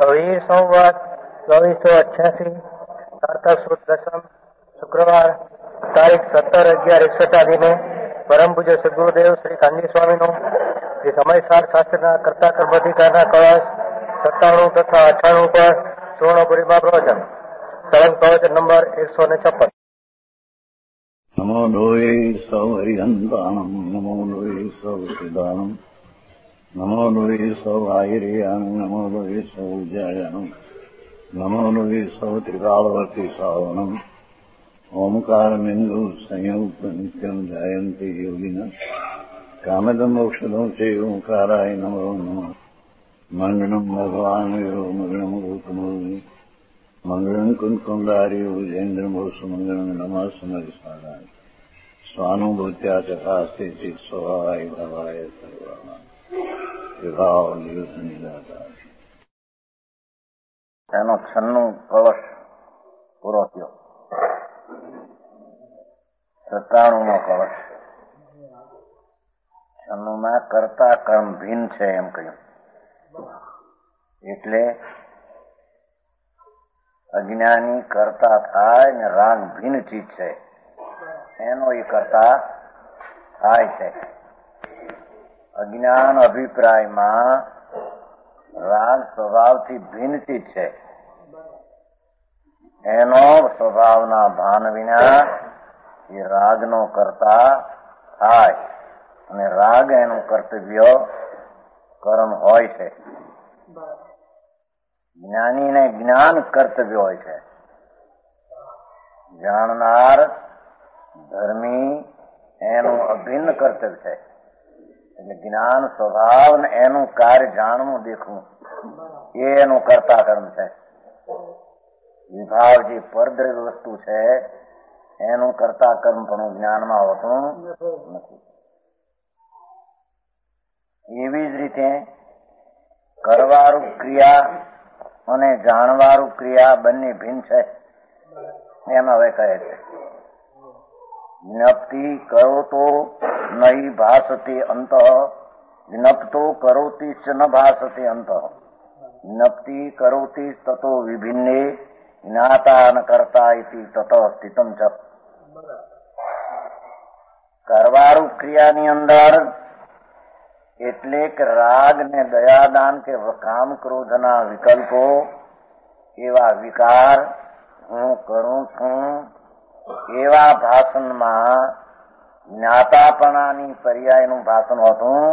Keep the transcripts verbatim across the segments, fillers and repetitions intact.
વીર સંવત ચોવીસો અઠ્યાસી કારતક સુદ દસમ શુક્રવાર તારીખ સત્તર અગિયાર એકસઠ દિને પરમ પૂજ્ય સદગુરુદેવ શ્રી કાનજી સ્વામીનું શ્રી સમયસાર શાસ્ત્રના કર્તા કર્માધિકારના કળશ સત્તાણું તથા અઠાણું પર સુવર્ણપુરીમાં પ્રવચન સળંગ પ્રવચન નંબર એકસો ને છપ્પન. નમો લોહી સૌ હરિહંતાણમ નમો લોહી સૌ સિદ્ધાનમ નમો લોહી સૌ આયર્યાન નમો લોહી સૌ જયાનમ નમો લોહી સૌ ત્રિકાળવતી શ્રાવણમ ઓમકાર બિંદુ સંયુક્ત નિત્યમ જાયંતી યોગિના કામદમ ઔષધમ છે ઓંકારાય નમો નમઃ. મંગળમ ભગવાન યો મંગળમ ગૌતમોની મંગળમ કુંકુંડાર્યો જૈન્દ્રમોષ મંગળમ નમઃ સમરિસારાય સ્વાનુભૂત્યા ચકાસ્તે ચિત સ્વભાવાય ભવાય સર્વા વિભાવ નિયુત નિરાકાર. એનો છન્નું કળશ પૂરો થયો. સત્તાણુંમો કળશ. છન્નુંમાં કરતા કર્મ ભિન્ન છે એમ કહ્યું. એટલે અજ્ઞાની કરતા થાય ને રાગ ભિન્ન ચીજ છે એનો એ કરતા થાય છે. અજ્ઞાન અભિપ્રાયમાં રાગ સ્વભાવથી ભિન્ન ચીજ છે. એનો સ્વભાવના ભાન વિના એ રાગનો કરતા થાય અને રાગ એનું કર્તવ્ય કર્મ હોય છે. જ્ઞાનીને જ્ઞાન કર્તવ્ય હોય છે. જાણનાર ધર્મી એનું અભિન્ન કર્તવ્ય છે. એટલે જ્ઞાન સ્વભાવ ને એનું કાર્ય જાણવું દેખવું એ એનું કર્તા કર્મ છે. વિભાવ જે પરદ્રવ્ય વસ્તુ છે એનું કર્તા કર્મ પણ જ્ઞાનમાં હોતું નથી. એવી જ રીતે કરવારૂપ ક્રિયા અને જાણવારૂપ ક્રિયા બંને ભિન્ન છે એમ હવે કહે છે. જ્ઞપ્તિ કરો તો નહીં ભાસતે અંત જ્ઞપ્તો કરોતી ચ ન ભાસતે અંત જ્ઞપ્તિ કરોતી તતો વિભિન્ને જ્ઞાતા ન કરતા ઇતિ તત સ્થિતમ ચ. કરવારૂપ ક્રિયાની અંદર એટલે કે રાગ ને દયાદાન કે કામ ક્રોધના વિકલ્પો એવા વિકાર હું કરું છું એવા ભાષણમાં જ્ઞાતાપણાની પર્યાયનું ભાષણ હોતું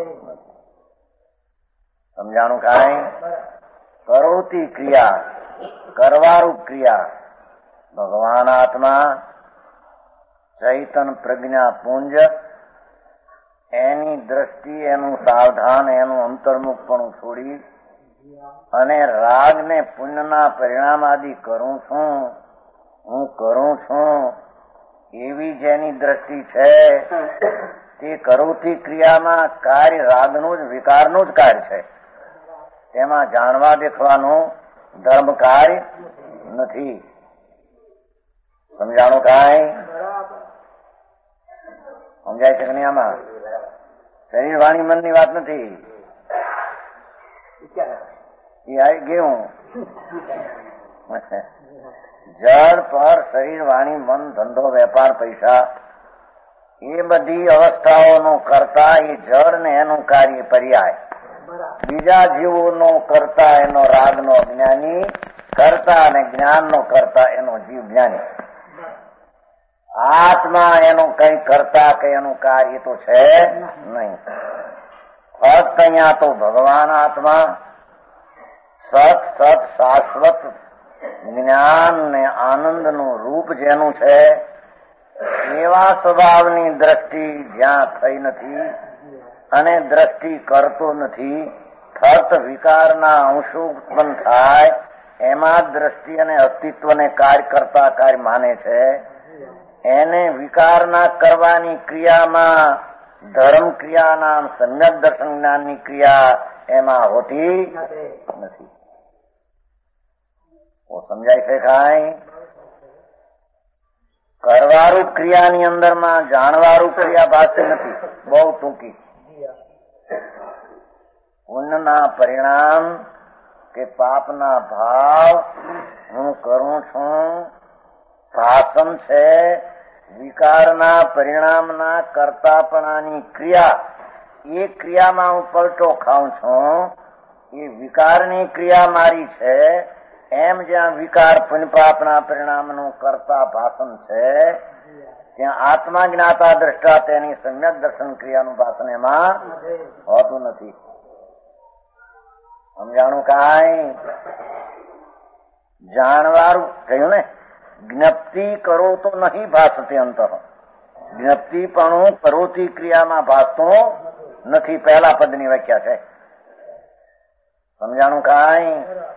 સમજાણું કાંઈ. કરોતી ક્રિયા કરવારૂપ ક્રિયા ભગવાન આત્મા ચૈતન પ્રજ્ઞા પુંજ એની દ્રષ્ટિ એનું સાવધાન એનું અંતર્મુખપણું છોડી અને રાગને પુણ્યના પરિણામ આદિ કરું છું હું કરું છું એવી જેની દ્રષ્ટિ છે તે કરોતી ક્રિયામાં કાર્ય રાગનું જ વિકારનું જ કાર્ય છે. તેમાં જાણવા દેખવાનું ધર્મ કાર્ય નથી. સમજાણું કાંઈ? સમજાય છે કે નહીં? આમાં શરીર વાણી મન ની વાત નથી. એ આવી ગયું જળ પર શરીર વાણી મન ધંધો વેપાર પૈસા એ બધી અવસ્થાઓનો કરતા એ જળ ને એનું કાર્ય પર્યાય. બીજા જીવોનો કરતા એનો રાગનો અજ્ઞાની કરતા અને જ્ઞાનનો કરતા એનો જીવ જ્ઞાની. આત્મા એનું કઈ કરતા કે એનું કાર્ય તો છે નહીં. ફક્ત અહીંયા તો ભગવાન આત્મા સત સત શાશ્વત જ્ઞાન ને આનંદ નું રૂપ જેનું છે એવા સ્વભાવની દ્રષ્ટિ જ્યાં થઈ નથી અને દ્રષ્ટિ કરતો નથી, ફક્ત વિકારના અંશો ઉત્પન્ન થાય એમાં દ્રષ્ટિ અને અસ્તિત્વને કાર્ય કરતા કાર્ય માને છે. એને વિકારના કરવાની ક્રિયામાં ધર્મ ક્રિયાના સમ્યક દર્શન જ્ઞાનની ક્રિયા એમાં હોતી નથી. સમજાય છે કાંઈ? કરવારૂપ ક્રિયાની અંદરમાં જાણવારૂપ ક્રિયા ભાષે નથી. બહુ ટૂંકી. પુણ્યના પરિણામ કે પાપના ભાવ હું કરું છું, ભાષણ છે, વિકારના પરિણામના કર્તાપણાની ક્રિયા, એ ક્રિયામાં હું પલટો ખાઉં છું, એ વિકારની ક્રિયા મારી છે, એમ જ્યાં વિકાર પુણ્યપાપના પરિણામનું કરતા ભાષણ છે, ત્યાં આત્મા જ્ઞાતા દ્રષ્ટા તેની સમ્યક દર્શન ક્રિયાનું ભાષણ એમાં હોતું નથી. સમજાણું? કાંઈ જાણવારું કહ્યું ને, જ્ઞપ્તિ કરો તો નહીં ભાષતે અંતઃ, જ્ઞપ્તિ પણ કરોતી ક્રિયામાં ભાષતો નથી. પહેલા પદની વ્યાખ્યા છે. સમજાણું? કાંઈ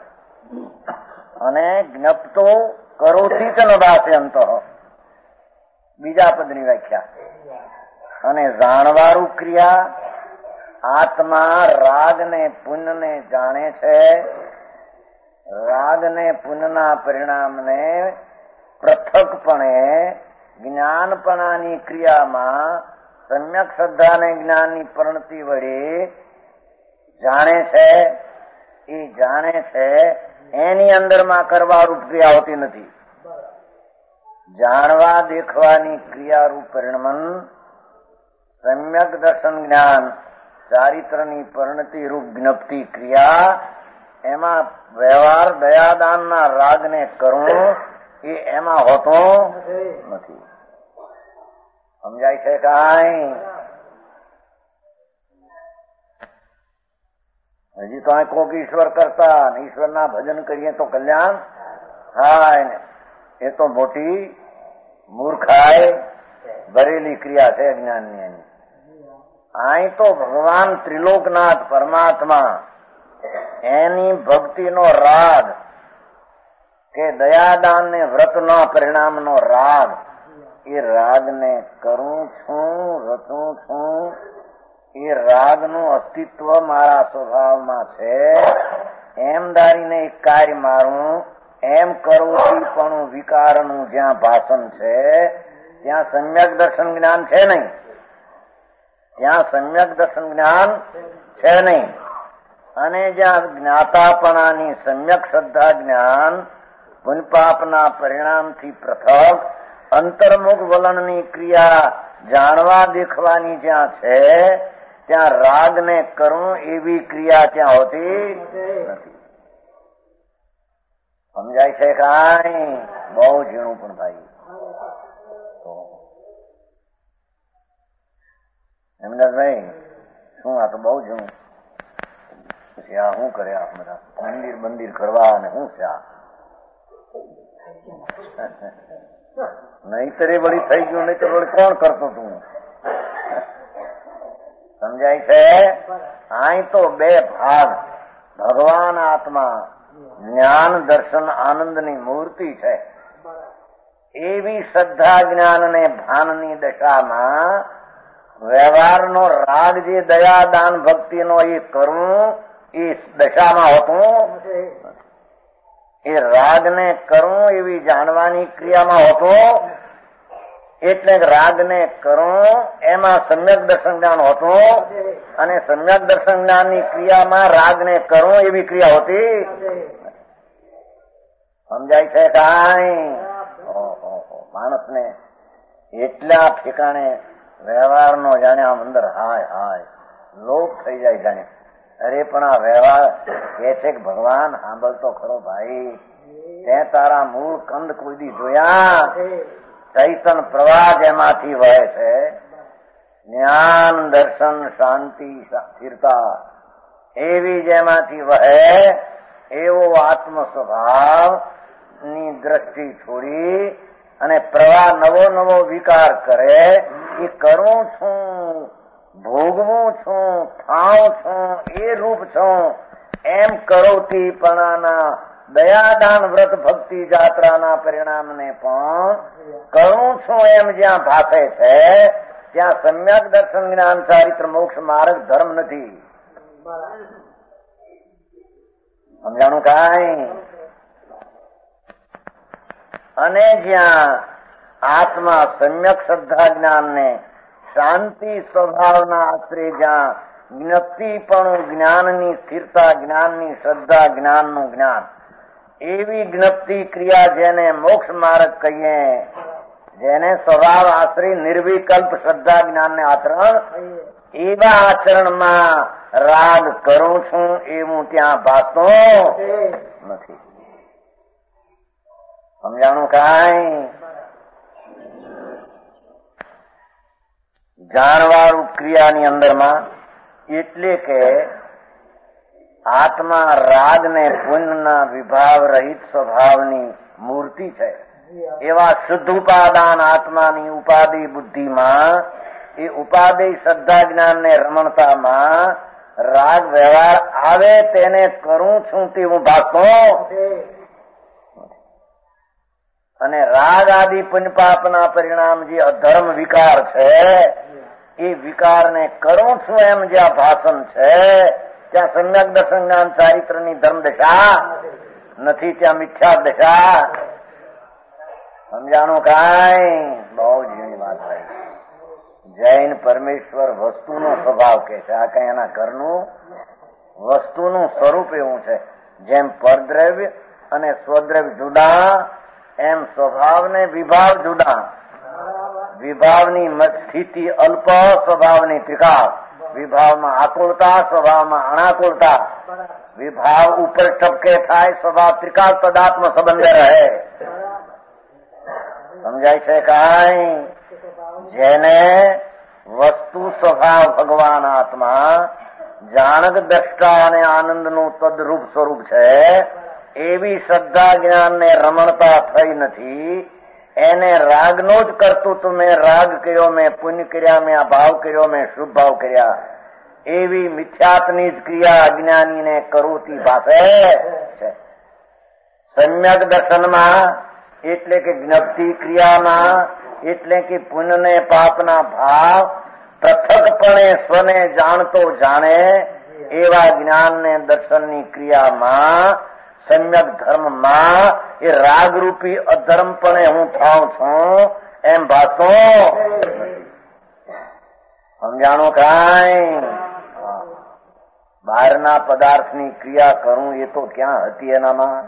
અને જ્ઞપ્તો કરોતી ચ ન ભાષે અંતઃ, બીજા પદની વ્યાખ્યા. અને જાણવારું ક્રિયા, આત્મા રાગ ને પુણ્ય ને જાણે છે, રાગ ને પુણ્યના પરિણામને પૃથકપણે જ્ઞાનપણાની ક્રિયામાં સમ્યક શ્રદ્ધા ને જ્ઞાનની પરિણતિ વડે જાણે છે. એ જાણે છે એની અંદરમાં કરવારૂપ ક્રિયા હોતી નથી. જાણવા દેખવાની ક્રિયારૂપ પરિણમન, સમ્યક દર્શન જ્ઞાન, ચારિત્રની પરિણતિ રૂપ જ્ઞપ્તિ ક્રિયા, એમાં વ્યવહાર દયાદાનના રાગને કરવું એ એમાં હોતો નથી. સમજાય છે? કાંઈ હજી તો આ કોક ઈશ્વર કરતા ને ઈશ્વરના ભજન કરીએ તો કલ્યાણ થાય ને, એ તો મોટી મૂર્ખાઈ ભરેલી ક્રિયા છે જ્ઞાનની. એની અહીં તો ભગવાન ત્રિલોકનાથ પરમાત્મા એની ભક્તિનો રાગ કે દયાદાન ને વ્રતના પરિણામનો રાગ, એ રાગને કરું છું, રચું છું, એ રાગનું અસ્તિત્વ મારા સ્વભાવમાં છે, એમ ધારીને એક કાર્ય મારું, એમ કરવું પણ વિકારનું જ્યાં ભાષણ છે, ત્યાં સમ્યક દર્શન જ્ઞાન છે નહીં. ત્યાં સમ્યક દર્શન જ્ઞાન છે નહીં. અને જ્યાં જ્ઞાતાપણાની સમ્યક શ્રદ્ધા જ્ઞાન પુણ્યપાપના પરિણામથી પૃથક અંતર્મુખ વલણની ક્રિયા જાણવા દેખવાની જ્યાં છે, ત્યાં રાગને કરવું એવી ક્રિયા ત્યાં હોતી નથી. સમજાય છે? કાંઈ બહુ ઝીણું પણ ભાઈ. હેમદાસભાઈ, શું આ તો બહુ ઝીણું. પછી આ શું કરે આ બધા મંદિર બંદિર કરવા અને શું છે આ? નહીતરે વળી થઈ ગયું, નહીં તો વળી કોણ કરતો તું? સમજાય છે? અહીં તો બે ભાગ, ભગવાન આત્મા જ્ઞાન દર્શન આનંદની મૂર્તિ છે. એવી શ્રદ્ધા જ્ઞાન ને ભાનની દશામાં વ્યવહારનો રાગ જે દયાદાન ભક્તિનો એ કરવું એ દશામાં હોતું, એ રાગને કરવું એવી જાણવાની ક્રિયામાં હોતું. એટલે રાગને કરવું એમાં સમ્યક દર્શન જ્ઞાન હોતું, અને સમ્યક દર્શન જ્ઞાનની ક્રિયામાં રાગને કરવું એવી ક્રિયા હોતી. સમજાય છે? કાંઈ માણસને એટલા ઠેકાણે વ્યવહારનો જાણે આમ અંદર હાય હાય લોપ થઈ જાય. જાણે અરે પણ આ વ્યવહાર કે છે કે ભગવાન સાંભળતો ખરો ભાઈ, તે તારા મૂળ કંદ કોઈ દી જોયા? ચૈતન પ્રવાહ જેમાંથી વહે છે, જ્ઞાન દર્શન શાંતિ સ્થિરતા એવી જેમાંથી વહે, એવો આત્મ સ્વભાવ ની દ્રષ્ટિ છોડી અને પ્રવાહ નવો નવો વિકાર કરે. એ કરું છું, ભોગવું છું, થાઉં છું, એ રૂપ છું, એમ કરોતી પણાના દયાદાન વ્રત ભક્તિ જાત્રાના પરિણામને પણ કરું છું એમ જ્યાં ભાષે છે, ત્યાં સમ્યક દર્શન જ્ઞાન ચારિત્ર મોક્ષ માર્ગ ધર્મ નથી. સમજાણું? કાંઈ અને જ્યાં આત્મા સમ્યક શ્રદ્ધા જ્ઞાન ને શાંતિ સ્વભાવના આશ્રય જ્યાં જ્ઞપ્તિપણું, જ્ઞાનની સ્થિરતા, જ્ઞાનની શ્રદ્ધા, જ્ઞાનનું જ્ઞાન, એવી જ્ઞપ્તિ ક્રિયા જેને મોક્ષ માર્ગ કહીએ, જેને સ્વભાવ આશ્રય નિર્વિકલ્પ શ્રદ્ધા જ્ઞાનને આચરણ, એવા આચરણમાં રાગ કરું છું એવું ત્યાં ભાસતો નથી. સમજાણું? કાંઈ જાણવાળું ક્રિયાની અંદરમાં, એટલે કે આત્મા રાગ ને પુણ્યના વિભાવ રહિત સ્વભાવની મૂર્તિ છે. એવા શુદ્ધ ઉપાદાન આત્માની ઉપાધિ બુદ્ધિમાં, એ ઉપાધિ શ્રદ્ધા જ્ઞાન ને રમણતામાં રાગ વ્યવહાર આવે તેને કરું છું તેવું ભાગતો. અને રાગ આદિ પુણ્ય પાપના પરિણામ જે અધર્મ વિકાર છે, એ વિકારને કરું છું એમ જ્યાં ભાષણ છે, ત્યાં સમ્યક દર્શન જ્ઞાન ચારિત્રની ધર્મ દશા નથી, ત્યાં મિથ્યા દશા. સમજાણું? કાંઈ બહુ ઝીણી વાત ભાઈ. જૈન પરમેશ્વર વસ્તુનો સ્વભાવ કે છે, આ કઈ એના ઘરનું વસ્તુનું સ્વરૂપ એવું છે. જેમ પરદ્રવ્ય અને સ્વદ્રવ્ય જુદા, એમ સ્વભાવ ને વિભાવ જુદા. વિભાવની સ્થિતિ અલ્પ, સ્વભાવની ત્રિકાળ. વિભાવમાં આકુળતા, સ્વભાવમાં અનાકુળતા. વિભાવ ઉપર ટપકે થાય, સ્વભાવ ત્રિકાળ તદાત્મ સંબંધે રહે. સમજાય છે? કાંઈ જેને વસ્તુ સ્વભાવ ભગવાન આત્મા જાણક દ્રષ્ટા અને આનંદનું તદરૂપ સ્વરૂપ છે, એવી શ્રદ્ધા જ્ઞાન ને રમણતા થઈ નથી. એને રાગનો જ કર્તૃત્વ, મેં રાગ કર્યો, મેં પુણ્ય કર્યા, મેં અભાવ કર્યો, મેં શુભ ભાવ કર્યા, એવી મિથ્યાત્ની જ ક્રિયા અજ્ઞાનીને કરોતી ભાષે છે. સમ્યક દર્શનમાં, એટલે કે જ્ઞપ્તિ ક્રિયામાં, એટલે કે પુણ્ય ને પાપના ભાવ પૃથકપણે સ્વને જાણતો જાણે એવા જ્ઞાન ને દર્શનની ક્રિયામાં, સમ્યક ધર્મમાં એ રાગરૂપી અધર્મપણે હું થાઉં છું એમ ભાતો. સમજાણું? કાંઈ બહારના પદાર્થની ક્રિયા કરું એ તો ક્યાં હતી એનામાં?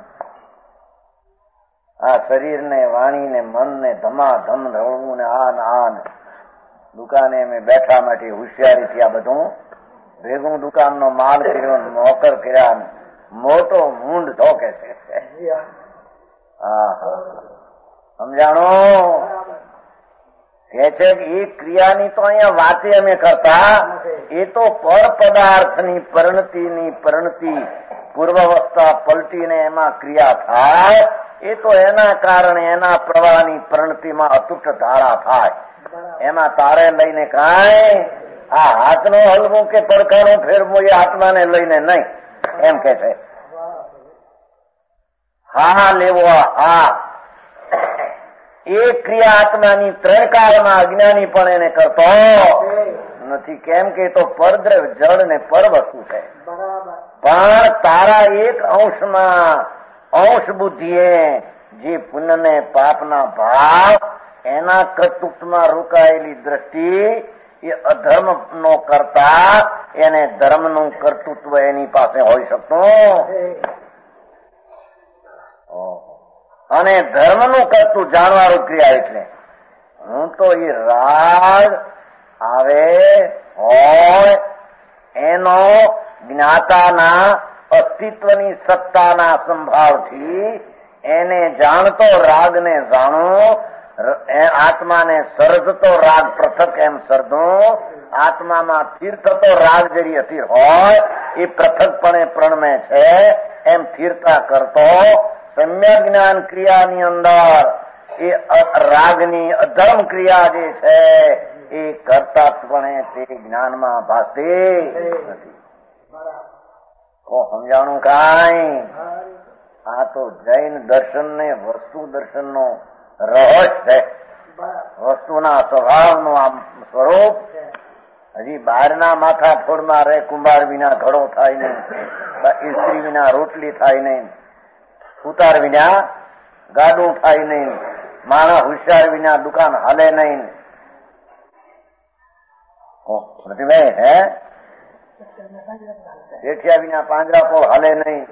આ શરીરને, વાણીને, મનને ધમાધમ રળવું ને આ ને આ ને દુકાને અમે બેઠા માટે હોશિયારીથી આ બધું ભેગું દુકાનનો માલ કર્યો, નોકર કર્યા, મોટો મૂંડ ધોકે છે. સમજાણો? કે છે કે એ ક્રિયાની તો અહીંયા વાતે અમે કરતા, એ તો પર પદાર્થની પરિણતિની પરિણતિ પૂર્વાવસ્થા પલટીને એમાં ક્રિયા થાય, એ તો એના કારણે એના પ્રવાહની પરિણતિમાં અતૂટ ધારા થાય. એમાં તારે લઈને કાંઈ આ હાથનો હલવું કે પડખાનો ફેરવું એ આત્માને લઈને નહીં, એમ કે છે. હા લેવો હા, એ ક્રિયા આત્માની ત્રણ કાળમાં અજ્ઞાની પણ એને કરતો નથી. કેમ કે તો પરદ્રવ્ય જળ ને પર વસ્તુ છે. પણ તારા એક અંશમાં, અંશ બુદ્ધિએ જે પુણ્ય ને પાપના ભાવ, એના કર્તૃત્વમાં રોકાયેલી દ્રષ્ટિ એ અધર્મ નો કરતા, એને ધર્મનું કર્તૃત્વ એની પાસે હોઈ શકતું. અને ધર્મનું કરતું જાણવાળું ક્રિયા એટલે હું તો એ રાગ આવે હોય એનો જ્ઞાતાના અસ્તિત્વની સત્તાના સંભાવથી એને જાણતો રાગને જાણું, આત્માને સર્જતો રાગ પૃથક એમ સર્જું, આત્મામાં સ્થિર થતો રાગ જરી અસ્થિર હોય એ પૃથકપણે પ્રણમે છે એમ સ્થિરતા કરતો સમ્યક જ્ઞાન ક્રિયાની અંદર એ રાગની અધર્મ ક્રિયા જે છે એ કરતાપણે તે જ્ઞાનમાં ભાસતી નથી. સમજાણું કાંઈ? આ તો જૈન દર્શન ને વસ્તુ દર્શન નો રહસ્ય છે. વસ્તુના સ્વભાવનું આમ સ્વરૂપ હજી બહારના માથા ફોડમાં રહે. કુંભાર વિના ઘડો થાય નહીં, ઇસ્ત્રી વિના રોટલી થાય નહીં, ઉતાર વિના ગાડું થાય નહીં, માણસ હોશિયાર વિના દુકાન હાલે નહીં. પ્રતિભાઈ હે દેખ્યા વિના પાંજરા પોળ હાલે નહીં.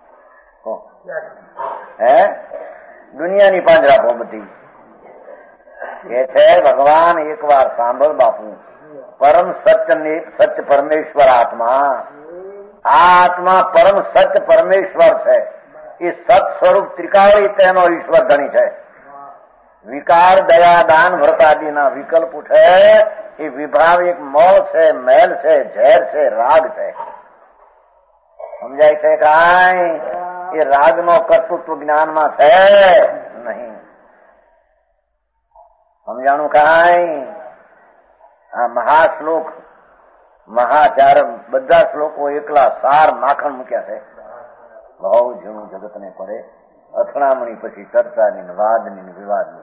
હે દુનિયાની પાંજરા પોળ બધી એ છે. ભગવાન એક વાર સાંભળ બાપુ, પરમ સત્ય સત્ય પરમેશ્વર આત્મા, આ આત્મા પરમ સત્ય પરમેશ્વર છે. એ સત સ્વરૂપ ત્રિકાળી તેનો ઈશ્વર ધણી છે. વિકાર દયા દાન વ્રતાદિના વિકલ્પ ઉઠે એ વિભાવ એક મોહ છે, મેલ છે, ઝેર છે, રાગ છે. સમજાય છે કાંઈ? એ રાગનો કર્તૃત્વ જ્ઞાનમાં છે નહીં. સમજાણું કાંઈ? આ મહાશ્લોક મહાચાર બધા શ્લોકો એકલા સાર માખણ મૂક્યા છે. બહુ ઝીણું જગતને પડે. અથડામણી પછી ચર્ચાની વાદની વિવાદની.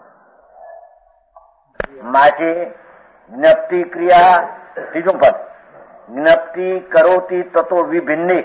માટે જ્ઞપ્તિ ક્રિયા ત્રીજું પદ, જ્ઞપ્તિ કરોતી તતો વિભિન્ની.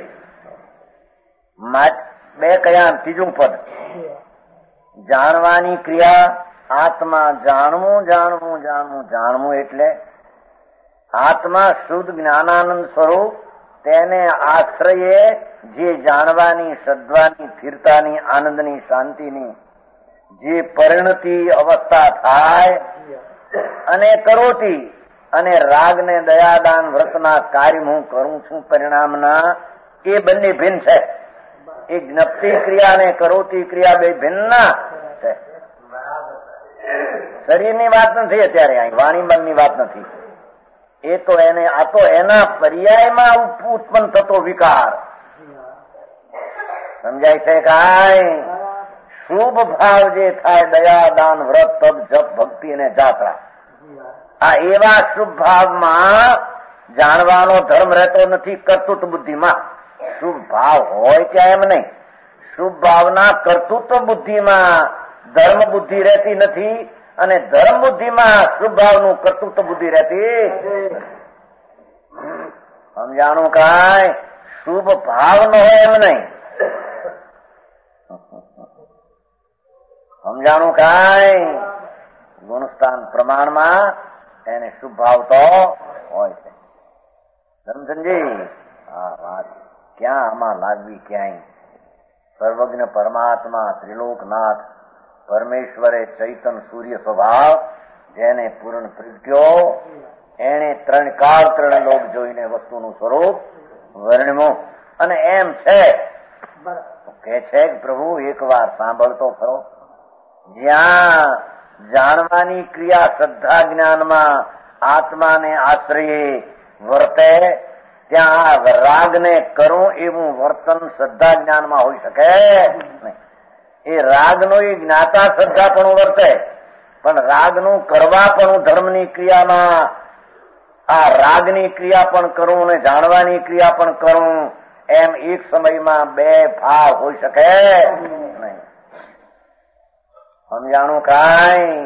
બે કયા? ત્રીજું પદ, જાણવાની ક્રિયા. આત્મા જાણવું જાણવું જાણવું જાણવું એટલે આત્મા શુદ્ધ જ્ઞાનાનંદ સ્વરૂપ, તેને આશ્રયે જે જાણવાની, શ્રદ્ધાની, સ્થિરતાની, આનંદની, શાંતિની જે પરિણતિ અવસ્થા થાય અને કરોતી અને રાગને દયાદાન વ્રતના કાર્ય હું કરું છું પરિણામના, એ બંને ભિન્ન છે. એ જ્ઞપ્તિ ક્રિયા અને કરોતી ક્રિયા બે ભિન્ન છે. શરીરની વાત નથી અત્યારે, અહીં વાણી મનની વાત નથી. એ તો એને આ તો એના પર્યાયમાં ઉત્પન્ન થતો વિકાર. સમજાય છે કાંઈ? શુભ ભાવ જે થાય, દયા દાન વ્રત તપ જપ ભક્તિ અને જાત્રા, આ એવા શુભ ભાવમાં જાણવાનો ધર્મ રહેતો નથી. કર્તૃત્વ બુદ્ધિમાં શુભ ભાવ હોય ત્યાં એમ નહીં. શુભ ભાવના કર્તૃત્વ બુદ્ધિમાં ધર્મ બુદ્ધિ રહેતી નથી, અને ધર્મ બુદ્ધિમાં શુભ ભાવનું કર્તૃત્વ બુદ્ધિ રહેતી. સમજાણું કાંઈ? શુભ ભાવ ન હોય એમ નહીં. સમજાણું કાંઈ? ગુણસ્થાન પ્રમાણમાં એને શુભ ભાવ તો હોય છે. સમજી? હા, વાત ક્યાં આમાં લાગવી ક્યાંય. સર્વજ્ઞ પરમાત્મા ત્રિલોકનાથ પરમેશ્વરે ચૈતન સૂર્ય સ્વભાવ જેને પૂર્ણ પ્રગટ્યો, એને ત્રણ કાળ ત્રણ લોક જોઈને વસ્તુનું સ્વરૂપ વર્ણ્યું. અને એમ છે કે છે કે પ્રભુ એક વાર સાંભળતો ખરો, જ્યાં જાણવાની ક્રિયા શ્રદ્ધા જ્ઞાનમાં આત્માને આશ્રયે વર્તે, ત્યાં રાગને કરું એવું વર્તન શ્રદ્ધા જ્ઞાનમાં હોઈ શકે નહીં. એ રાગનો એ જ્ઞાતા શ્રદ્ધા પણ વર્તે, પણ રાગનું કરવા પણ ધર્મની ક્રિયામાં આ રાગની ક્રિયા પણ કરું અને જાણવાની ક્રિયા પણ કરું, એમ એક સમયમાં બે ભાવ હોઈ શકે નહીં. સમજાણું કાંઈ?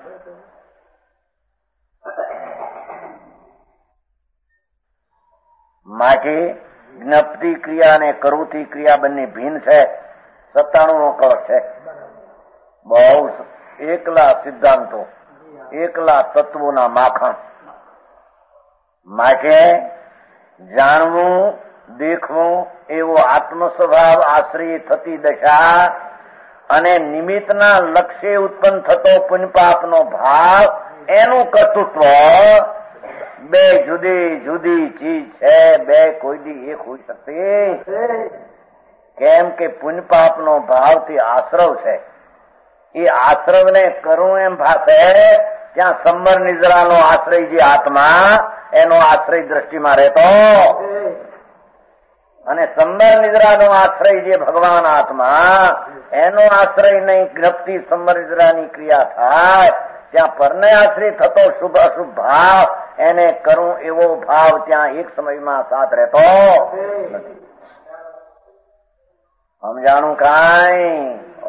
માટે જ્ઞપ્તિ ક્રિયા અને કરુતી ક્રિયા બંને ભિન્ન છે. સત્તાણું નો કળશ છે. બહુ એકલા સિદ્ધાંતો, એકલા તત્વોના માખણ. માટે જાણવું દેખવું એવો આત્મ સ્વભાવ આશ્રય થતી દશા અને નિમિત્તના લક્ષ્ય ઉત્પન્ન થતો પુણ્યપાપનો ભાવ, એનું કર્તૃત્વ બે જુદી જુદી ચીજ છે. બે કોઈ દી એક હોઈ શકતી કેમ કે પુણ્યપાપનો ભાવથી આશ્રવ છે. એ આશ્રવને કરું એમ ભાષે ત્યાં સંબર નિદ્રાનો આશ્રય જે આત્મા, એનો આશ્રય દ્રષ્ટિમાં રહેતો, અને સંબર નિદ્રાનો આશ્રય જે ભગવાન આત્મા, એનો આશ્રય નહીં. જ્ઞપ્તિ સંબર નિદ્રાની ક્રિયા થાય ત્યાં પરને આશ્રય થતો શુભ અશુભ ભાવ, એને કરું એવો ભાવ ત્યાં એક સમયમાં સાથ રહેતો નથી. સમજાણું કાંઈ?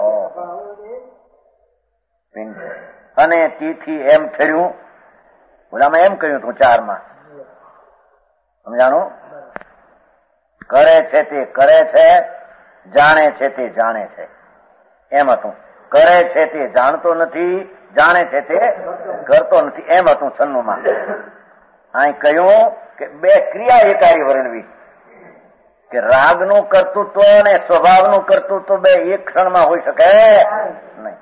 અને તેથી એમ થયું, ઓલામાં એમ કહ્યું તું ચારમાં. સમજાણું? કરે છે તે કરે છે, જાણે છે તે જાણે છે, એમ હતું. કરે છે તે જાણતો નથી, જાણે છે તે કરતો નથી, એમ હતું છન્નુમાં. અહીં કહ્યું કે બે ક્રિયા એકારી વર્ણવી કે રાગનું કર્તૃત્વ અને સ્વભાવનું કર્તૃત્વ બે એક ક્ષણમાં હોઈ શકે નહીં.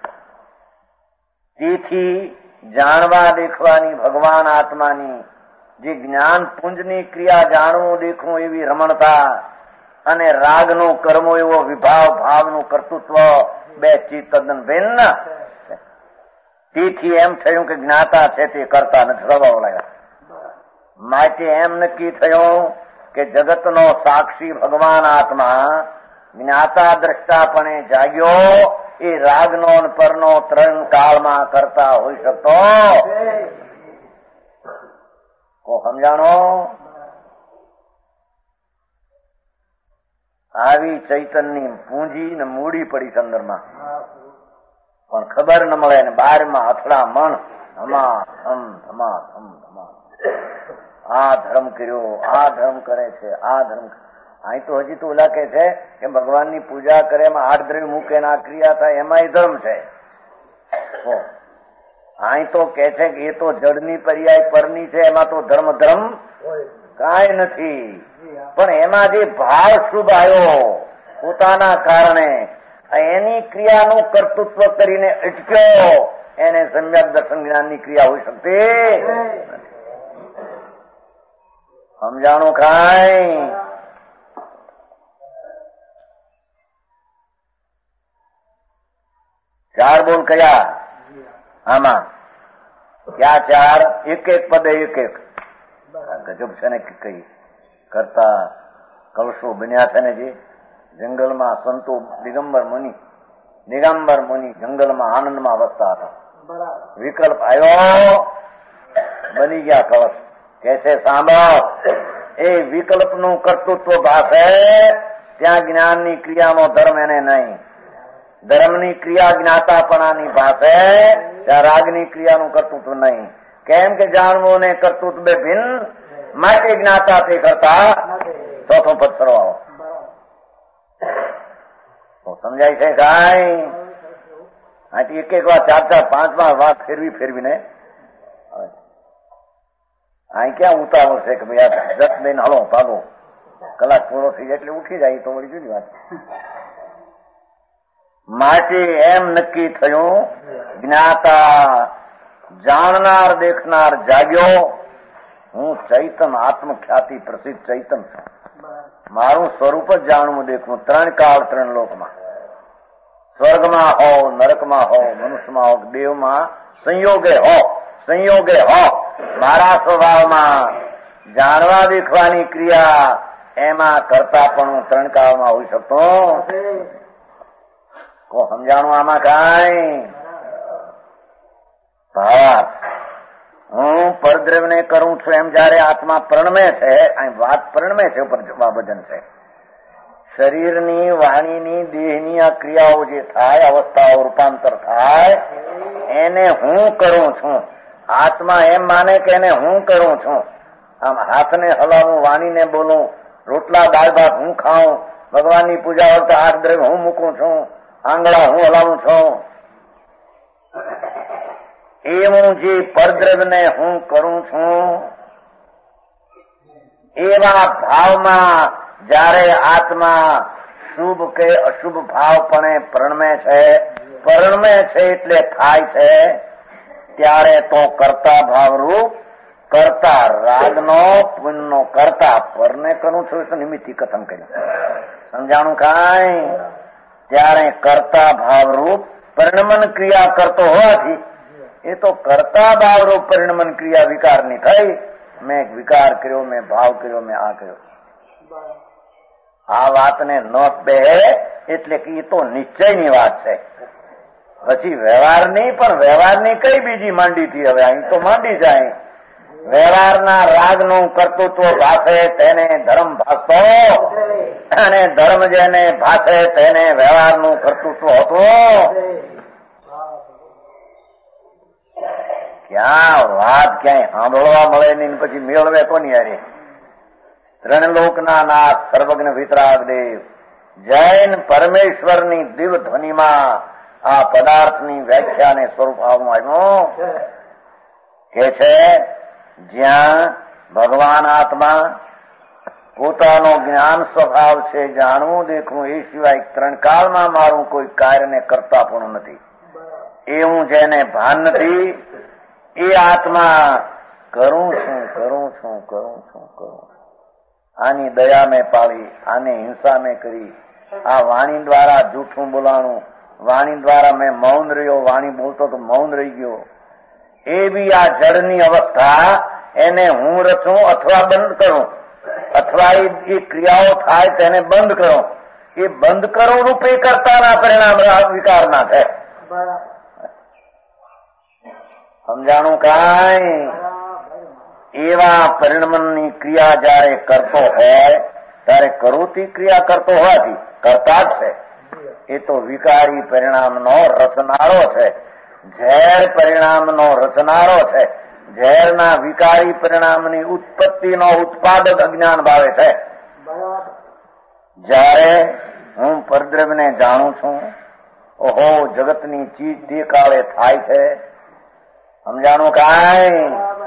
તેથી જાણવા દેખવાની ભગવાન આત્માની જે જ્ઞાન પુંજની ક્રિયા જાણવું દેખવું એવી રમણતા અને રાગનું કર્મ એવો વિભાવ ભાવનું કર્તૃત્વ બે ચીજ તદ્દન ભિન્ન. તેથી એમ થયું કે જ્ઞાતા છે તે કરતા નથી, સ્વભાવ લાગ્યા. માટે એમ નક્કી થયું કે જગતનો સાક્ષી ભગવાન આત્મા જ્ઞાતા દ્રષ્ટાપણે જાગ્યો એ રાગનો પરનો ત્રણ કાળમાં કરતા હોઈ શકતો. કો સમજાણો? આવી ચૈતનની પૂંજી ને મૂડી પડી સંદર્ભમાં, પણ ખબર ન મળે ને બારમાં અથડા મણ ધમા ધમ ધમા ધમ ધમા. આ ધર્મ કર્યો, આ ધર્મ કરે છે, આ ધર્મ. અહીં તો હજી તો ઓલા કે છે કે ભગવાનની પૂજા કરે એમાં આઠ દ્રવ્ય મૂકે ને આ ક્રિયા થાય એમાંય ધર્મ છે. અહીં તો કે છે કે એ તો જડની પર્યાય પરની છે, એમાં તો ધર્મ ધર્મ કાંઈ નથી. પણ એમાં જે ભાવ શુભ આવ્યો પોતાના કારણે એની ક્રિયાનું કર્તૃત્વ કરીને અટક્યો, એને સમ્યક દર્શન જ્ઞાનની ક્રિયા હોઈ શકતી. સમજાણું કાંઈ? ચાર બોલ કયા આમાં? ક્યાં ચાર? એક એક પદે એક એક. ગજબ છે ને કઈ કરતા કલશો બન્યા છે ને જે જંગલમાં સંતો દિગંબર મુનિ દિગંબર મુનિ જંગલમાં આનંદમાં વસતા હતા. વિકલ્પ આવ્યો, બની ગયા કળશ. કે છે સાંભળ, એ વિકલ્પનું કર્તૃત્વ ભાષે ત્યાં જ્ઞાનની ક્રિયાનો ધર્મ એને નહીં. ધર્મની ક્રિયા જ્ઞાતાપણાની ભાષે ત્યાં રાગની ક્રિયાનું કર્તૃત્વ નહીં. કેમ કે જાણવું ને કર્તૃત્વ બે ભિન્ન, માટે જ્ઞાતા તે કરતા. ચોથો પદ સરવાળો તો સમજાય છે કાંઈ? આથી એક એક વાર ચાર ચાર પાંચ પાંચ વાત ફેરવી ફેરવીને અહીં ક્યાં ઉતાવળ છે કે ભાઈ આ જત લઈને હલો ભાગો, કલાક પૂરો થઈ જાય એટલે ઉઠી જાય તો વળી જુદી વાત. માટે એમ નક્કી થયું જ્ઞાતા જાણનાર દેખનાર જાગ્યો, હું ચૈતન આત્મખ્યાતિ પ્રસિદ્ધ ચૈતન છું. મારું સ્વરૂપ જ જાણવું દેખવું ત્રણ કાળ ત્રણ લોકમાં, સ્વર્ગમાં હો, નરકમાં હો, મનુષ્યમાં હો, દેવમાં સંયોગે હો સંયોગે હો મારા સ્વભાવમાં જાણવા દેખવાની ક્રિયા એમાં કરતા પણ હું ત્રણ કાળમાં હોઈ શકતો. કો સમજાણું આમાં કાંઈ? ભાવ હું પરદ્રવ્યને કરું છું એમ જયારે આત્મા પ્રણમે છે, અહીં વાત પ્રણમે છે ઉપર ભજન છે. શરીરની વાણીની દેહની આ ક્રિયાઓ જે થાય, અવસ્થાઓ રૂપાંતર થાય, એને હું કરું છું. આત્મા એમ માને કે એને હું કરું છું. આમ હાથને હલાવું, વાણીને બોલું, રોટલા દાળ ભાત હું ખાઉં, ભગવાનની પૂજા વખતે આઠ દ્રવ્ય હું મૂકું છું, આંગળા હું હલાવું છું. એવું જે પરદ્રવ્યને હું કરું છું એવા ભાવમાં જયારે આત્મા શુભ કે અશુભ ભાવપણે પ્રણમે છે, પ્રણમે છે એટલે થાય છે, ત્યારે તો કરતા ભાવરૂપ કરતા રાગનો પુણ્યનો કરતા પરને કરું છું તો નિમિત્તિ કથન કર્યું. સમજાણું કાંઈ? ત્યારે કરતા ભાવરૂપ પરિણમન ક્રિયા કરતો હોવાથી એ તો કરતા ભાવરૂપ પરિણમન ક્રિયા વિકારની થઈ. મેં વિકાર કર્યો, મેં ભાવ કર્યો, મેં આ કર્યો. આ વાતને નોટ બે એટલે કે એ તો નિશ્ચયની વાત છે. પછી વ્યવહારની પણ વ્યવહારની કઈ બીજી માંડી હતી? હવે અહીં તો માંડી જાય. વ્યવહારના રાગનું કર્તૃત્વ ભાષે તેને ધર્મ ભાસતો, અને ધર્મ જેને ભાષે તેને વ્યવહારનું કર્તૃત્વ હતું. ક્યાં વાત ક્યાંય સાંભળવા મળે નહીં, પછી મેળવે કોની હારે? ત્રણ લોકના નાથ સર્વજ્ઞ વિતરાગ દેવ જૈન પરમેશ્વરની દિવ્ય ધ્વનિમાં આ પદાર્થની વ્યાખ્યા ને સ્વરૂપ આવવાનું આવ્યું કે છે જ્યાં ભગવાન આત્મા પોતાનો જ્ઞાન સ્વભાવ છે, જાણવું દેખવું એ સિવાય ત્રણ કાળમાં મારું કોઈ કાર્યને કરતા પણ નથી એવું જેને ભાન નથી એ આત્મા કરું છું કરું છું કરું છું કરું છું આની દયા મેં પાળી, આને હિંસા મેં કરી, આ વાણી દ્વારા જૂઠું બોલાણું, વાણી દ્વારા મેં મૌન રહ્યો, વાણી બોલતો તો મૌન રહી ગયો, એ બી આ જળની અવસ્થા એને હું રચું અથવા બંધ કરું અથવા એ ક્રિયાઓ થાય તેને બંધ કરો, એ બંધ કરો રૂપે કરતાના પરિણામ વિકારના છે. સમજાણું કાંઈ? એવા પરિણમની ક્રિયા જયારે કરતો હોય ત્યારે કરોતી ક્રિયા કરતો હોવાથી કરતા જ છે. એ તો વિકારી પરિણામનો રચનારો છે, ઝેર પરિણામનો રચનારો છે. ઝેરના વિકારી પરિણામની ઉત્પત્તિનો ઉત્પાદક અજ્ઞાન ભાવે છે. જ્યારે હું પરદ્રવ્યને જાણું છું, ઓહો જગતની ચીજ તે કાળે થાય છે. સમજાણું કાંઈ?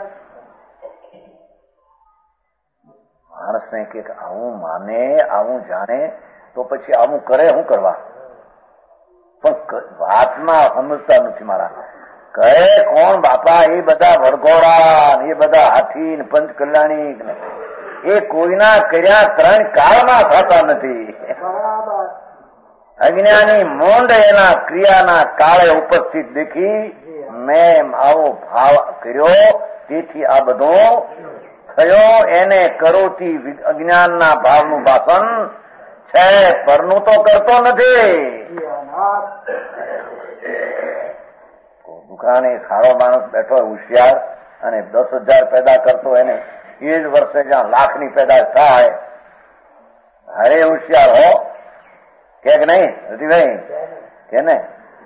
માણસને કે આવું માને આવું જાણે તો પછી આવું કરે શું કરવા? પણ વાતમાં સમજતા નથી મારા. કહે કોણ બાપા? એ બધા વરઘોડા, એ બધા હાથી ને પંચ કલ્યાણી એ કોઈના કર્યા ત્રણ કાળમાં થતા નથી. અજ્ઞાની મોંડ એના ક્રિયાના કાળે ઉપસ્થિત દેખી મેં આવો ભાવ કર્યો તેથી આ બધો થયો. એને કરોતી અજ્ઞાનના ભાવનું ભાષણ છે, પરનું તો કરતો નથી. દુકાને સારો માણસ બેઠો હોશિયાર અને દસ હજાર પેદા કરતો એને એ જ વર્ષે જ્યાં લાખની પેદાશ થાય, અરે હોશિયાર હો કે નહીં રતિભાઈ? કે ને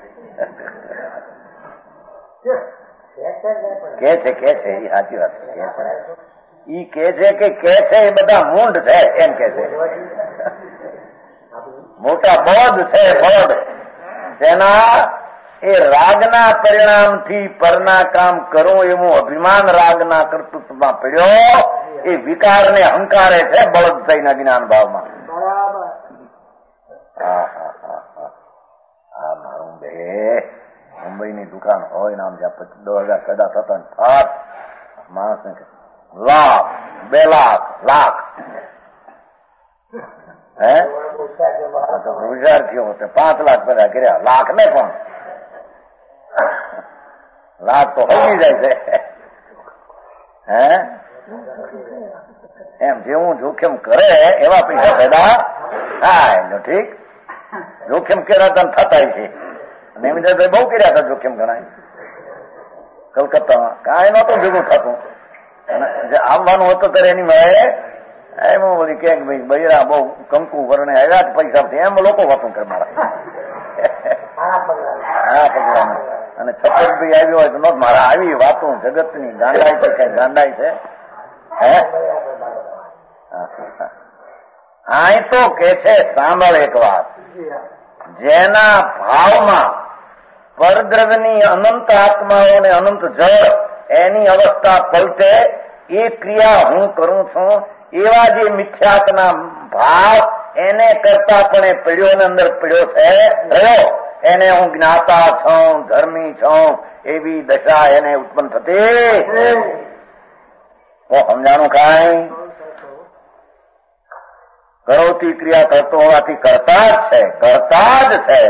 કે છે કે છે એ સાચી વાત છે. ઈ કે છે કે કે છે એ બધા મૂંઢ છે એમ કે છે. મોટા બોધ છે, બોધ તેના એ રાગના પરિણામથી પરના કામ કરું એવું અભિમાન રાગના કર્તૃત્વમાં પડ્યો. એ વિકારને હંકારે છે બળદ થઈને જ્ઞાન ભાવમાં. આ મારું બે મુંબઈની દુકાન હોય ને આમ જ્યાં પચીસ દસ હજાર પેદા થતા થાત માણસને લાખ બે લાખ લાખ હે વિદ્યાર્થીઓ પાંચ લાખ પેદા કર્યા, લાખ ને પણ લાખ તો હજી જાય છે. હે એમ જેવું જોખમ કરે એવા પૈસા પેદા થાય. ઠીક જોખમ કર્યા તને થતા છે. નેમિદાભાઈ બહુ કર્યા હતા જોખમ ગણાય કલકત્તામાં, કાંઈ નહોતું ભેગું થતું. જે આવવાનું હતું ત્યારે એની મળે એમ બોલી કે ભાઈ બૈરા બહુ કંકુ વર્ણે આવ્યા જ પૈસા એમ લોકો વાતું કરે મારા. હા પગલા અને છત્રભાઈ આવ્યો હોય તો નો મારા આવી વાતો જગતની ગાંડાઈ છે કઈ ગાંડાઈ છે. હે આ તો કે છે સાંભળ એક વાત, જેના ભાવમાં પરદ્રવ્યની અનંત આત્માઓને અનંત જળ એની અવસ્થા પલટે એ ક્રિયા હું કરું છું એવા જે મિથ્યાત્મના ભાવ એને કરતા પણ એ પડ્યો ને અંદર પડ્યો છે રહ્યો એને હું જ્ઞાતા છું ધર્મી છું એવી દશા એને ઉત્પન્ન થતી. સમજાણું કાંઈ? કરોતી ક્રિયા કરતો હોવાથી કરતા જ છે, કરતા જ છે.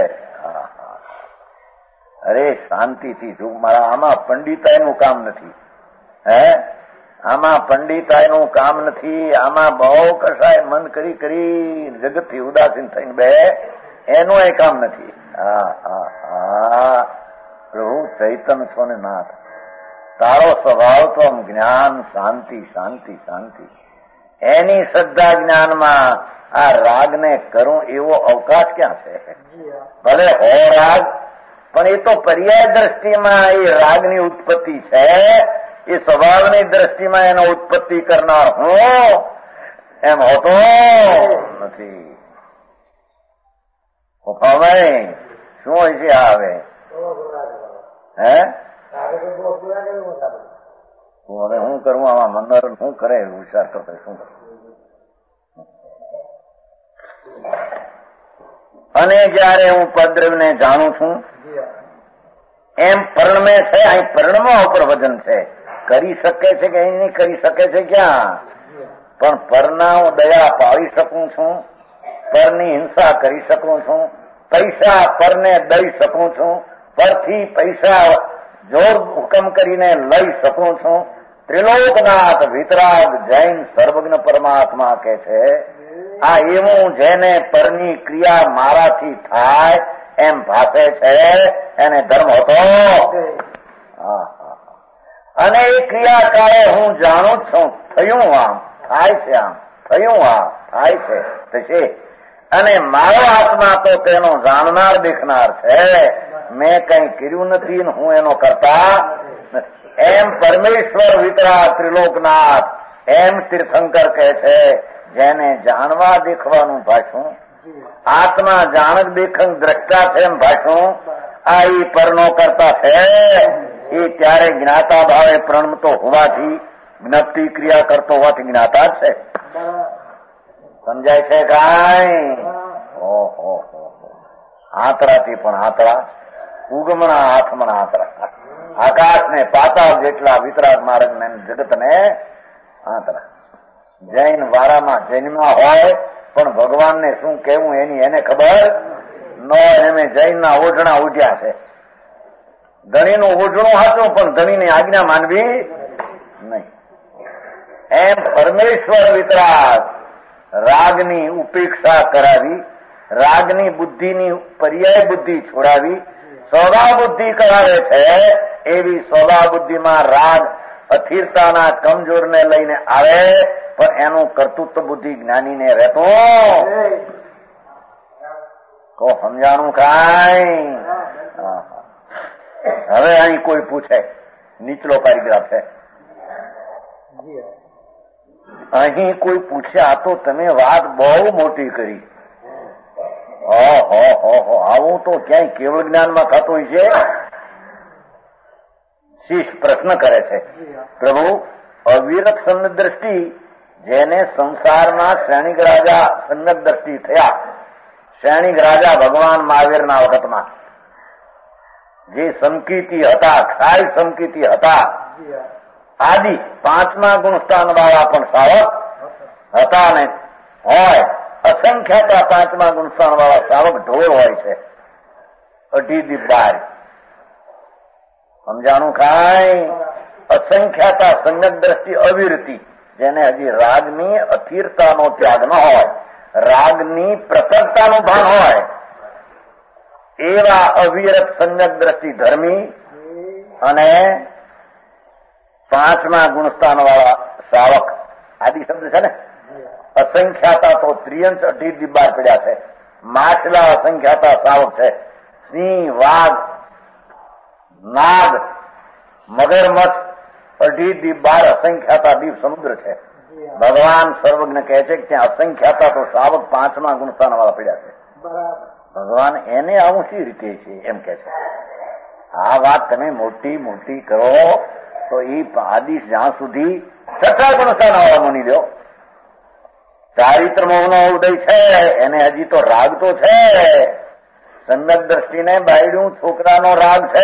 અરે શાંતિથી જો મારા આમાં પંડિતાઈનું કામ નથી. હે આમાં પંડિતાઈનું કામ નથી. આમાં બહુ કશાય મન કરી કરી જગતથી ઉદાસીન થઈને બે એનું એ કામ નથી. હા હા હા પ્રભુ ચૈતન્ય છો ને નાથ, તારો સ્વભાવ તો આમ જ્ઞાન શાંતિ શાંતિ શાંતિ. એની શ્રદ્ધા જ્ઞાનમાં આ રાગને કરું એવો અવકાશ ક્યાં છે? ભલે હો રાગ પણ એ તો પર્યાય દ્રષ્ટિમાં એ રાગની ઉત્પત્તિ છે, એ સ્વભાવની દ્રષ્ટિમાં એનો ઉત્પત્તિ કરનાર હું એમ હોતો નથી. ભાઈ શું હોય છે આવે? હે હવે હું કરું આમાં મંદર શું કરે વિચાર કરતો શું કરું. અને જયારે હું પદ્રવ્યને જાણું છું એમ પરણમે છે, અહીં પરણમાં ઉપર વજન છે. કરી શકે છે કે નહીં કરી શકે છે ક્યાં, પણ પરના હું દયા પાળી શકું છું, પરની હિંસા કરી શકું છું, પૈસા પરને દઈ શકું છું, પરથી પૈસા જોર હુકમ કરીને લઈ શકું છું. ત્રિલોકનાથ વિતરાગ જૈન સર્વજ્ઞ પરમાત્મા કે છે આ એવું જેને પરની ક્રિયા મારાથી થાય એમ ભાષે છે એને ધર્મ હતો. અને એ ક્રિયા કાળે હું જાણું જ છું, થયું આમ થાય છે, આમ થયું આ થાય છે થશે. અને મારો આત્મા તો તેનો જાણનાર દેખનાર છે, મેં કઈ કર્યું નથી ને હું એનો કરતા નથી. એમ પરમેશ્વર વિતરાગ ત્રિલોકનાથ એમ તીર્થંકર કહે છે જેને જાણવા દેખવાનું ભાષું, આત્મા જાણક દેખન દ્રષ્ટા છે એમ ભાષું. આ ઈ પરનો કરતા છે એ ત્યારે જ્ઞાતા ભાવે પ્રણમતો હોવાથી જ્ઞપ્તિ ક્રિયા કરતો હોવાથી જ્ઞાતા જ છે. સમજાય છે કાંઈ? ઓહો આંતરાથી પણ આંતરા, ઉગમણા આત્મના આંતરા, આકાશ ને પાતાળ જેટલા વિતરાગ માર્ગ ને જગત ને આંતરા. જૈન વારામાં જૈનમાં હોય પણ ભગવાનને શું કહેવું એની એને ખબર ન હોય. એમે જૈનના ઓઢણા ઉઠ્યા છે. ધણીનું ઓઢણું હતું પણ ધણીની આજ્ઞા માનવી નહીં. એમ પરમેશ્વર વિતરાગ રાગની ઉપેક્ષા કરાવી, રાગની બુદ્ધિની પર્યાય બુદ્ધિ છોડાવી સ્વભાવ બુદ્ધિ કરાવે છે. એવી સ્વભાવ બુદ્ધિમાં રાગ અસ્થિરતાના કમજોરને લઈને આવે પણ એનું કર્તૃત્વ બુદ્ધિ જ્ઞાનીને રહેતો. કો સમજાણું કાંઈ? હવે અહીં કોઈ પૂછે, નીચલો પેરેગ્રાફ છે, અહીં કોઈ પૂછ્યા તો તમે વાત બહુ મોટી કરી. ઓહો આવું તો ક્યાંય કેવળ જ્ઞાનમાં થતું હોય છે. શિષ્ય પ્રશ્ન કરે છે, પ્રભુ અવિરત સન્નત દ્રષ્ટિ જેને સંસારના શ્રેણીક રાજા સન્નત દ્રષ્ટિ થયા, શ્રેણીક રાજા ભગવાન મહાવીરના વખતમાં જે સંકિતી હતા, ક્ષાય સંકિતી હતા, આદિ પાંચમા ગુણસ્થાન વાળા પણ સાવક હતા ને હોય, અસંખ્યાતા પાંચમા ગુણસ્થાન વાળા સાવક ઢોળ હોય છે, અઢી દી બાર. સમજાણું કાંઈ? અસંખ્યાતા સંગત દ્રષ્ટિ અવિરતિ જેને હજી રાગની અસ્થિરતાનો ત્યાગ ન હોય, રાગની પ્રસન્નતાનું ભાન હોય એવા અવિરત સંગત દ્રષ્ટિ ધર્મી અને પાંચમા ગુણસ્થાન વાળા શ્રાવક આદિ શબ્દ છે ને. અસંખ્યાતા તો ત્રિયંશ અઢી ડિબ્બાર પડ્યા છે. માછલા અસંખ્યાતા શ્રાવક છે. સિંહ, વાઘ, નાગ, મગરમચ્છ અઢી ડિબ્બાર અસંખ્યાતા દીપ સમુદ્ર છે. ભગવાન સર્વજ્ઞ કહે છે કે ત્યાં અસંખ્યાતા તો શ્રાવક પાંચમા ગુણસ્થાન વાળા પડ્યા છે. ભગવાન એને આવું શી રીતે છે એમ કે છે. આ વાત તમે મોટી મોટી કરો તો એ આદિશ જ્યાં સુધી છઠ્ઠા ગુણસ્થાન વાળા માની લ્યો. ચારિત્ર મોહનો ઉદય છે એને હજી તો રાગ તો છે. સંગત દ્રષ્ટિને બાયડું છોકરાનો રાગ છે.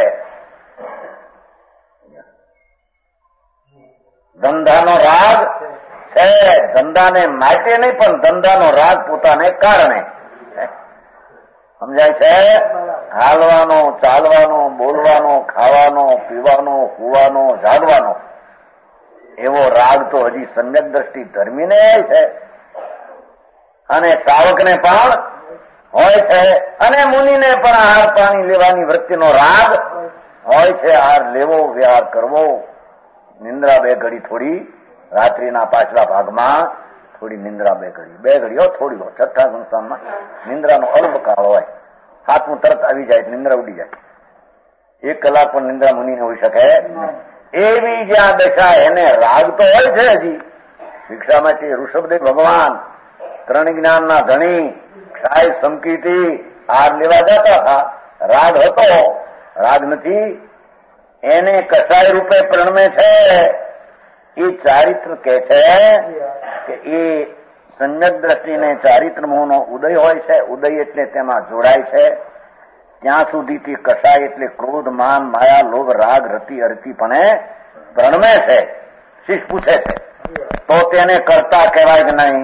ધંધાનો રાગ છે. ધંધાને માટે નહીં પણ ધંધાનો રાગ પોતાને કારણે. સમજાય છે? હાલવાનો, ચાલવાનો, બોલવાનો, ખાવાનો, પીવાનો, હુવાનો, જાગવાનો એવો રાગ તો હજી સંગત દ્રષ્ટિ ધર્મીને છે અને શ્રાવકને પણ હોય છે અને મુનિને પણ આહાર પાણી લેવાની વૃત્તિનો રાગ હોય છે. આહાર લેવો, વ્યવહાર કરવો, નિંદ્રા બે ઘડી થોડી, રાત્રિના પાછલા ભાગમાં થોડી નિંદ્રા બે ઘડી, બે ઘડીઓ થોડી હોય. છઠ્ઠા ગુણસ્થાનમાં નિંદ્રાનો અલ્પકાળ હોય, હાથમાં તરત આવી જાય, નિંદ્રા ઉડી જાય. એક કલાક પણ નિંદ્રા મુનિને હોઈ શકે એવી જ્યાં દશા એને રાગ તો હોય છે. હજી ભિક્ષામાંથી ઋષભદેવ ભગવાન ત્રણ જ્ઞાનના ધણી ક્ષાય સંકિતી હાર લેવા જતા હતા. રાગ હતો, રાગ નથી એને કસાય રૂપે પ્રણમે છે એ ચારિત્ર કે છે કે એ સંયક દ્રષ્ટિને ચારિત્ર મોહનો ઉદય હોય છે. ઉદય એટલે તેમાં જોડાય છે. ત્યાં સુધીથી કસાય એટલે ક્રોધ, માન, માયા, લોભ, રાગ, રતિ, અરતિ પણ પ્રણમે છે. શિષ્ય પૂછે છે તો તેને કરતા કહેવાય કે નહીં?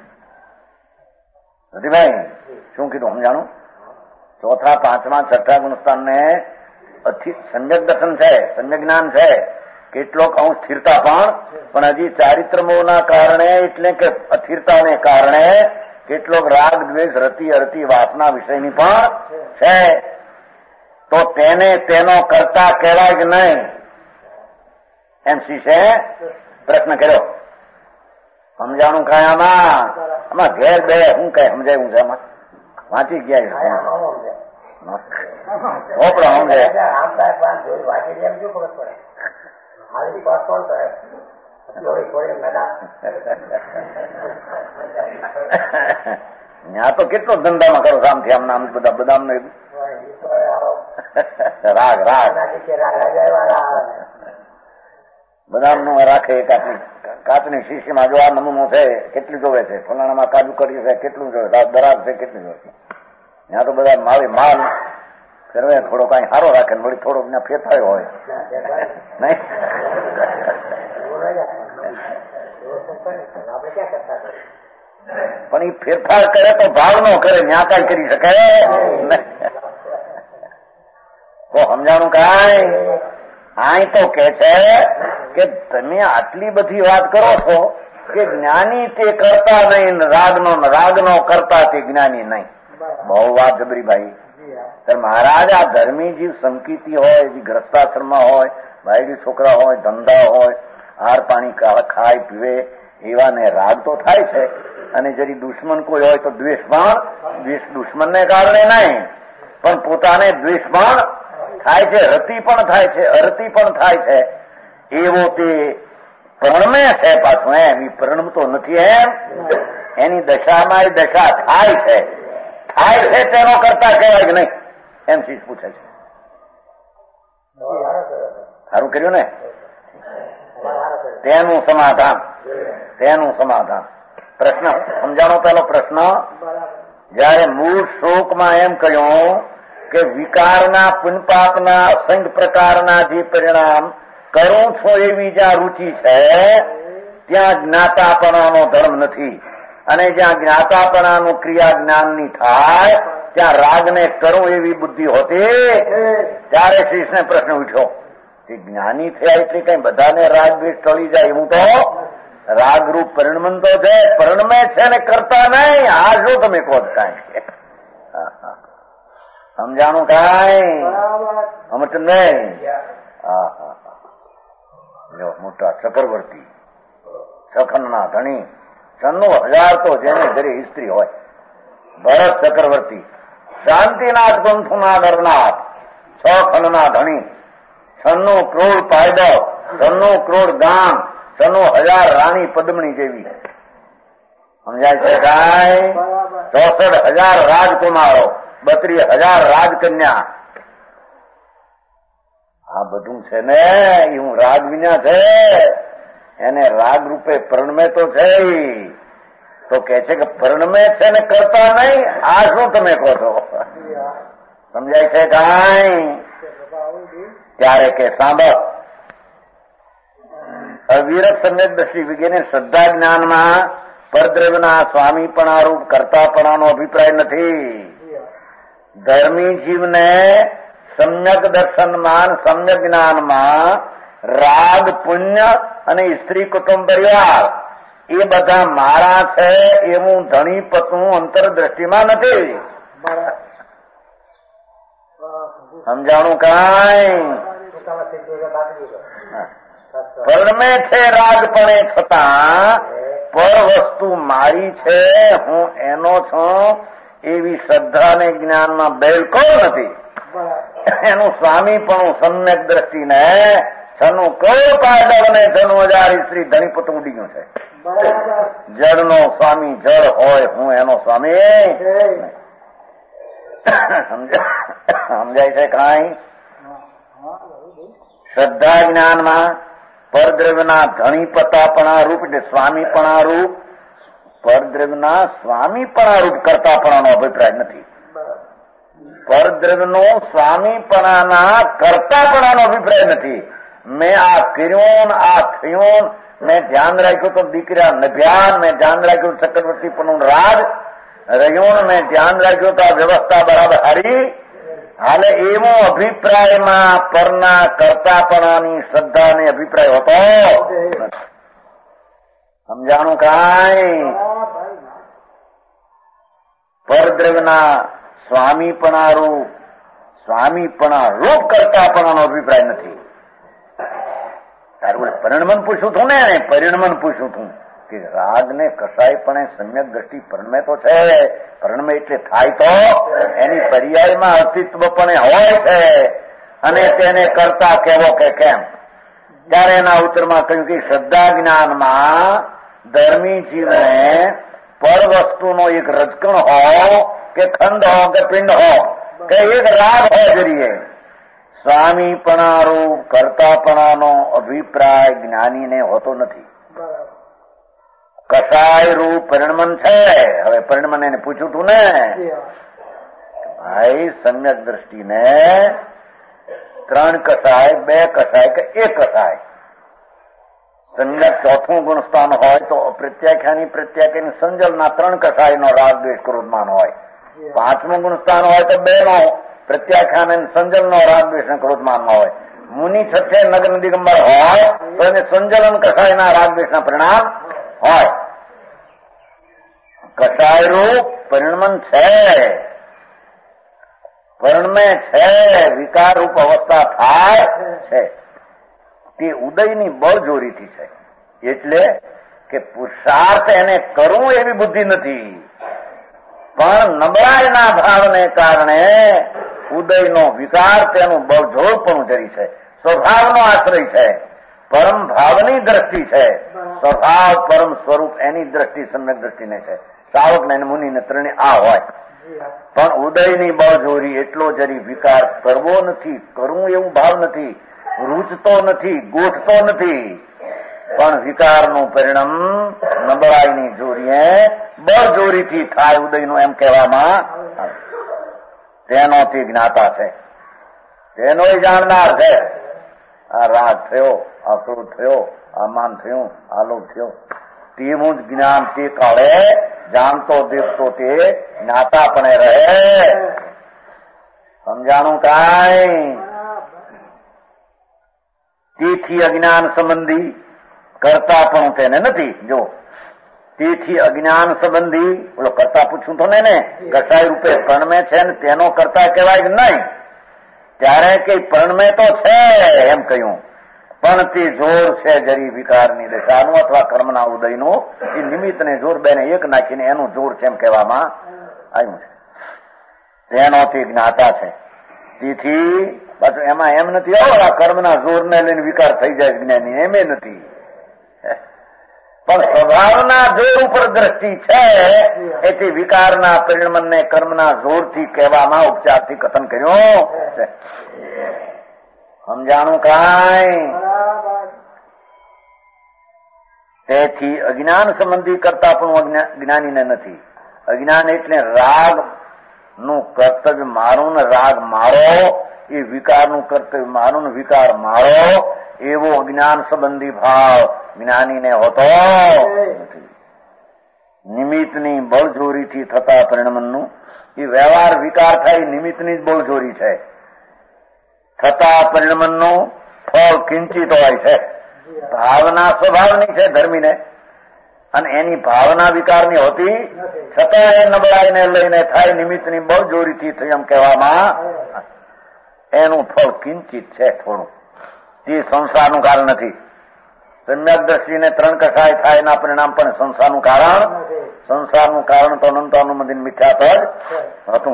રતિભાઈ શું કીધું સમજાણું? ચોથા, પાંચમા, છઠ્ઠા ગુણસ્થાનને સંયક દર્શન છે, સંયક જ્ઞાન છે, કેટલોક અંશ સ્થિરતા પણ પણ હજી ચારિત્ર મોહના કારણે એટલે કે અસ્થિરતાને કારણે કેટલોક રાગ, દ્વેષ, રતિ, અરતિ, વાસના વિષયની પણ છે. તો તેને તેનો કરતા કહેવાય કે નહીં? એમ શિષ્ય પ્રશ્ન કર્યો. સમજાણું કાંઈ આમાં? આમાં ઘેર બે શું કઈ સમજાયું છે? આમાં વાંચી ગયા ચોપડો સમજે ત્યાં તો કેટલો ધંધામાં કરો આમથી આમ નામ બધા બદામ ને રાગ રાગ બદામ નો રાખે. કાચની શીશીમાં જો આ નમૂનો છે કેટલી જોવે છે, ફલાણામાં કાજુ કર્યું છે કેટલું જોવે, દરાર છે કેટલી જોવે છે. ત્યાં તો બધા મારી માલ ફેરવે થોડો કઈ સારો રાખે ને વળી થોડો ત્યાં ફેરફાયો હોય નહીં. પણ એ ફેરફાર કરે તો ભાવ નો કરે, ત્યાં કઈ કરી શકે તો સમજાણું કાંઈ? આ તો કે છે કે તમે આટલી બધી વાત કરો છો કે જ્ઞાની તે કરતા નહીં, રાગનો રાગનો કરતા તે જ્ઞાની નહીં. બહુ વાત જબરીભાઈ. મહારાજ આ ધર્મી જીવ સંકિતી હોય, ગ્રસ્તાશ્રમમાં હોય, ભાઈડી છોકરા હોય, ધંધા હોય, હાર પાણી ખાય પીવે એવાને રાગ તો થાય છે. અને જરી દુશ્મન કોઈ હોય તો દ્વેષ પણ, દ્વેષ દુશ્મનને કારણે નહીં પણ પોતાને દ્વેષ પણ થાય છે, રતિ પણ થાય છે, અરતિ પણ થાય છે. એવો તે પ્રણમે છે પાછું. એમ એ પ્રણમતો નથી એમ એની દશામાં એ દશા થાય છે. થાય છે તેનો કરતા કહેવાય કે નહીં? એમ શીશ પૂછે છે. સારું કર્યું ને? તેનું સમાધાન તેનું સમાધાન પ્રશ્ન સમજાણો. પેલો પ્રશ્ન જયારે મૂળ શ્લોકમાં એમ કહ્યું કે વિકારના પુનપાપના અસંખ્ય પ્રકારના જે પરિણામ કરું છો એવી જ્યાં રુચિ છે ત્યાં જ્ઞાતાપણાનો ધર્મ નથી. અને જ્યાં જ્ઞાતાપણાનું ક્રિયા જ્ઞાનની થાય ત્યાં રાગને કરું એવી બુદ્ધિ હોતી. ત્યારે શ્રીષ્ણે પ્રશ્ન ઉઠ્યો કે જ્ઞાની થયા એટલે કઈ બધાને રાગ દ્વેષ ટળી જાય એવું તો રાગરૂપ પરિણમન તો છે, પરિણમે છે ને કરતા નહીં. આ શું તમે કહો કાંઈ સમજાણું કાંઈ? સમજ નહીં. હા હા જો મોટા ચક્રવર્તી, સખનના ધણી, સન્નું હજાર તો જેને ઘરે સ્ત્રી હોય, ભરત ચક્રવર્તી, શાંતિનાથ પંથુના નરનાથ, છ ખંડના ધણી, સન્નું ક્રોડ પાયદો, સન્નું ક્રોડ ગામ, સન્નું હજાર રાણી પદ્મણી જેવી. સમજાય છે કાંઈ? ચોસઠ હજાર રાજકુમારો, બત્રીસ હજાર રાજકન્યા. આ બધું છે ને એ હું રાગ વિના છે. એને રાગ રૂપે પ્રણમે તો છે. તો કે છે કે પ્રણમે છે ને કરતા નહીં. આ શું તમે કહો છો? સમજાય છે કાંઈ? ત્યારે કે સાંભળ, અવિરત સમ્યક દ્રષ્ટિ વગેરે શ્રદ્ધા જ્ઞાનમાં પરદ્રવ્યના સ્વામીપણારૂપ કરતાપણાનો અભિપ્રાય નથી. ધર્મી જીવને સમ્યક દર્શનમાં, સમ્યક જ્ઞાનમાં રાગ, પુણ્ય અને સ્ત્રી કુટુંબ પરિવાર એ બધા મારા છે એવું ધણી પત્નું અંતરદ્રષ્ટિમાં નથી. સમજાણું કાંઈ? પરમે છે રાજપણે છતાં પર વસ્તુ મારી છે, હું એનો છું એવી શ્રદ્ધા અને જ્ઞાનમાં બિલકુલ નથી. એનું સ્વામી પણ સમ્યક દ્રષ્ટિને છનું કયો પાડવ અને છનું હજાર સ્ત્રી ધણીપત ઉડી ગયું છે. જળનો સ્વામી જળ હોય, હું એનો સ્વામી. સમજાય છે કાંઈ? શ્રદ્ધા જ્ઞાનમાં પરદ્રવ્યના ધણીપતાપણા રૂપ એટલે સ્વામીપણા રૂપ પરદ્રવ્યના સ્વામીપણા રૂપ કરતાપણાનો અભિપ્રાય નથી. પરદ્રવ્યનો સ્વામીપણાના કરતાપણાનો અભિપ્રાય નથી. મેં આ કર્યું આ થયું, મેં ધ્યાન રાખ્યું તો દીકરા નભ્યાન, મેં ધ્યાન રાખ્યું ચક્રવર્તી પણ રાજ રહ્યું, મેં ધ્યાન રાખ્યું તો આ વ્યવસ્થા બરાબર હારી હાલે એવો અભિપ્રાયમાં પરના કરતાપણાની શ્રદ્ધાને અભિપ્રાય હોતો. સમજાણું કાંઈ? પરદ્રવ્યના સ્વામીપણા રૂપ સ્વામીપણા રૂપ કરતાપણાનો અભિપ્રાય નથી. તારું પરિણમન પૂછ્યું હતું ને, પરિણમન પૂછ્યું હતું કે રાગને કસાયપણે સમ્યક દ્રષ્ટિ પરણમે તો છે. પરણમે એટલે થાય તો એની પર્યાયમાં અસ્તિત્વપણે હોય છે અને તેને કરતા કેવો કે કેમ. ત્યારે એના ઉત્તરમાં કહ્યું કે શ્રદ્ધા જ્ઞાનમાં ધર્મી જીવને પર વસ્તુનો એક રજકણ હો કે ખંડ હો કે પિંડ હો કે એક રાગ હો જરીએ સ્વામીપણા રૂપ કરતાપણાનો અભિપ્રાય જ્ઞાનીને હોતો નથી. કસાય રૂપ પરિણમન છે. હવે પરિણમન એને પૂછ્યું તું ને ભાઈ સમ્યક દ્રષ્ટિને ત્રણ કસાય, બે કસાય કે એક કસાય. સમ્યક ચોથું ગુણસ્થાન હોય તો અપ્રત્યાખ્યાની પ્રત્યાખ્યાની સંજલના ત્રણ કસાયનો રાગ દ્વેષ ક્રોધમાન હોય. પાંચમું ગુણસ્થાન હોય તો બે નો પ્રત્યાખ્યાન અને સંજલનો રાગ દ્વેષ ક્રોધમાન હોય. મુનિ છઠ્ઠે નગ્ન દિગંબર હોય તો એને સંજલન કસાયના રાગ દ્વેષના પરિણામ હોય. કસાય રૂપ પરિણમન છે, પરિણમે છે, વિકાર રૂપ અવસ્થા થાય છે. તે ઉદયની બળજોરીથી છે. એટલે કે પુરુષાર્થ એને કરવું એવી બુદ્ધિ નથી, પણ નબળાઈના ભાવને કારણે ઉદયનો વિકાર તેનું બળજોરપણું જરી છે. સ્વભાવનો આશ્રય છે, પરમ ભાવની દ્રષ્ટિ છે. સ્વભાવ પરમ સ્વરૂપ એની દ્રષ્ટિ સમ્યક દ્રષ્ટિને છે. સાવક ને મુનિને ત્રણે આ હોય, પણ ઉદયની બળજોરી એટલો જરી વિકાર કરવો નથી, કરવું એવું ભાવ નથી, રૂચતો નથી, ગોઠતો નથી, પણ વિકારનું પરિણામ નબળાઈની જોરીએ બળજોરીથી થાય ઉદયનું એમ કહેવામાં આવે. તેનો તે જ્ઞાતા છે, તેનો જાણનાર છે. આ રાગ થયો, આ ક્રોધ થયો, આ માન થયું, આ લોભ થયો, તેવું જ જ્ઞાન તે કાળે જાણતો દેખતો તે જ્ઞાતા પણ રહે. સમજાણું કાંઈ? તેથી અજ્ઞાન સંબંધી કરતા પણ તેને નથી. જો તેથી અજ્ઞાન સંબંધી ઓલો કરતા પૂછું તો ને કસાય રૂપે પ્રણમે છે ને તેનો કરતા કહેવાય કે નહીં. ત્યારે કઈ પ્રણમે તો છે એમ કહ્યું, પણ તે જોર છે જરી વિકારની દશાનું અથવા કર્મના ઉદયનું, એ નિમિત્તને જોર બેને એક નાખીને એનું જોર છે એમ કહેવામાં આવ્યું છે. તેનો તે જ્ઞાતા છે. તેથી પાછું એમાં એમ નથી આવો આ કર્મના જોરને લઈને વિકાર થઈ જાય જ્ઞાની, એમ નથી. પણ સ્વભાવના જોર ઉપર દ્રષ્ટિ છે, એથી વિકારના પરિણમને કર્મના જોરથી કહેવામાં ઉપચારથી કથન કર્યું છે. સમજાણું કાંઈ? તેથી અજ્ઞાન સંબંધી કરતા પણ જ્ઞાનીને નથી. અજ્ઞાન એટલે રાગ નું કર્તવ્ય મારું ને રાગ મારો, એ વિકારનું કર્તવ્ય મારું ને વિકાર મારો, એવો અજ્ઞાન સંબંધી ભાવ જ્ઞાનીને હોતો નથી. નિમિત્તની બળજોરીથી થતા પરિણમનનું એ વ્યવહાર વિકાર થાય નિમિત્તની જ બળજોરી છે. થતા પરિણમનનું ફળ કિંચિત હોય છે. ભાવના સ્વભાવની છે ધર્મીને, અને એની ભાવના વિકારની હોતી છતાં એ નબળાઈને લઈને થાય નિમિત્તની બળજોરીથી થઈ એમ કહેવામાં એનું ફળ કિંચિત છે થોડું. તે સંસારનું કારણ નથી. સમ્યક દ્રષ્ટિને ત્રણ કસાય થાય એના પરિણામ પણ સંસારનું કારણ. સંસારનું કારણ તો અનંતાનુમદિન મિથ્યાત્વ જ હતું.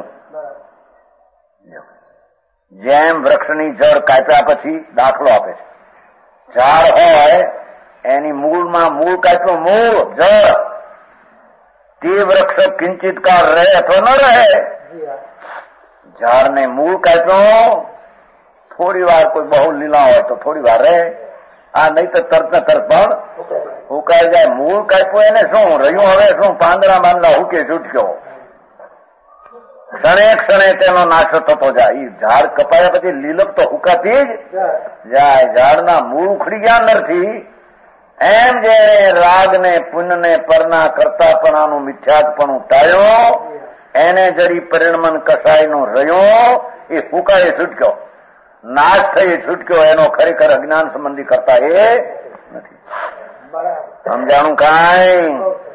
જેમ વૃક્ષની જળ કાપ્યા પછી દાખલો આપે છે. ઝાડ હોય એની મૂળમાં મૂળ કાપ્યું, મૂળ જળ, તે વૃક્ષ કિંચિત કાળ રહે અથવા ન રહે. ઝાડને મૂળ કાપ્યું થોડી વાર કોઈ બહુ લીલા હોય તો થોડી વાર રહે, આ નહીં તો તરત ને તરત પણ હુકાઈ જાય. મૂળ કાપ્યું એને શું રહ્યું, હવે શું પાંદડા બાંદડા હુકે છૂટક્યો, ક્ષણે ક્ષણે તેનો નાશો થતો જાય. એ ઝાડ કપાયા પછી લીલપ તો હુકાતી જ જાય. ઝાડના મૂળ ઉખડી ગયા અંદરથી. એમ જેને રાગને પુણ્યને પરના કરતાપણાનું મિથ્યાતપણું ટાળ્યો, એને જરી પરિણમન કસાયનો રહ્યો, એ ફૂકાએ છૂટક્યો, નાશ થઈ છૂટક્યો. એનો ખરેખર અજ્ઞાન સંબંધી કરતા એ નથી. સમજાણું કાંઈ?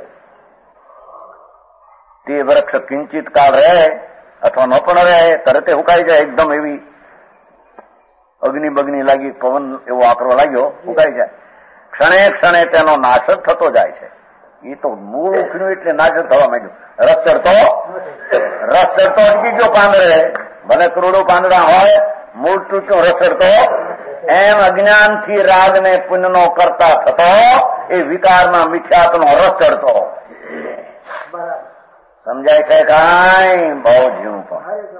તે વૃક્ષ કિંચિત કાળ રહે અથવા ન પણ રહે, તરતે હુકાઈ જાય. એકદમ એવી અગ્નિ બગ્નિ લાગી, પવન એવો આકરો લાગ્યો, હુકાઈ જાય. ક્ષણે ક્ષણે તેનો નાશ જ થતો જાય છે. એ તો મૂળ ઉખડ્યું એટલે નાશ જ થવા માંડ્યું. રસ ચડતો રસ ચડતો અટકી ગયો પાંદડે, ભલે કરોડો પાંદડા હોય, મૂળ તૂટ્યું, રસ ચડતો. એમ અજ્ઞાનથી રાગને પુણ્યનો કરતા થતો એ વિકારના મિથ્યાતનો રસ ચડતો. સમજાય છે કાંઈ? બહુ જીવું પણ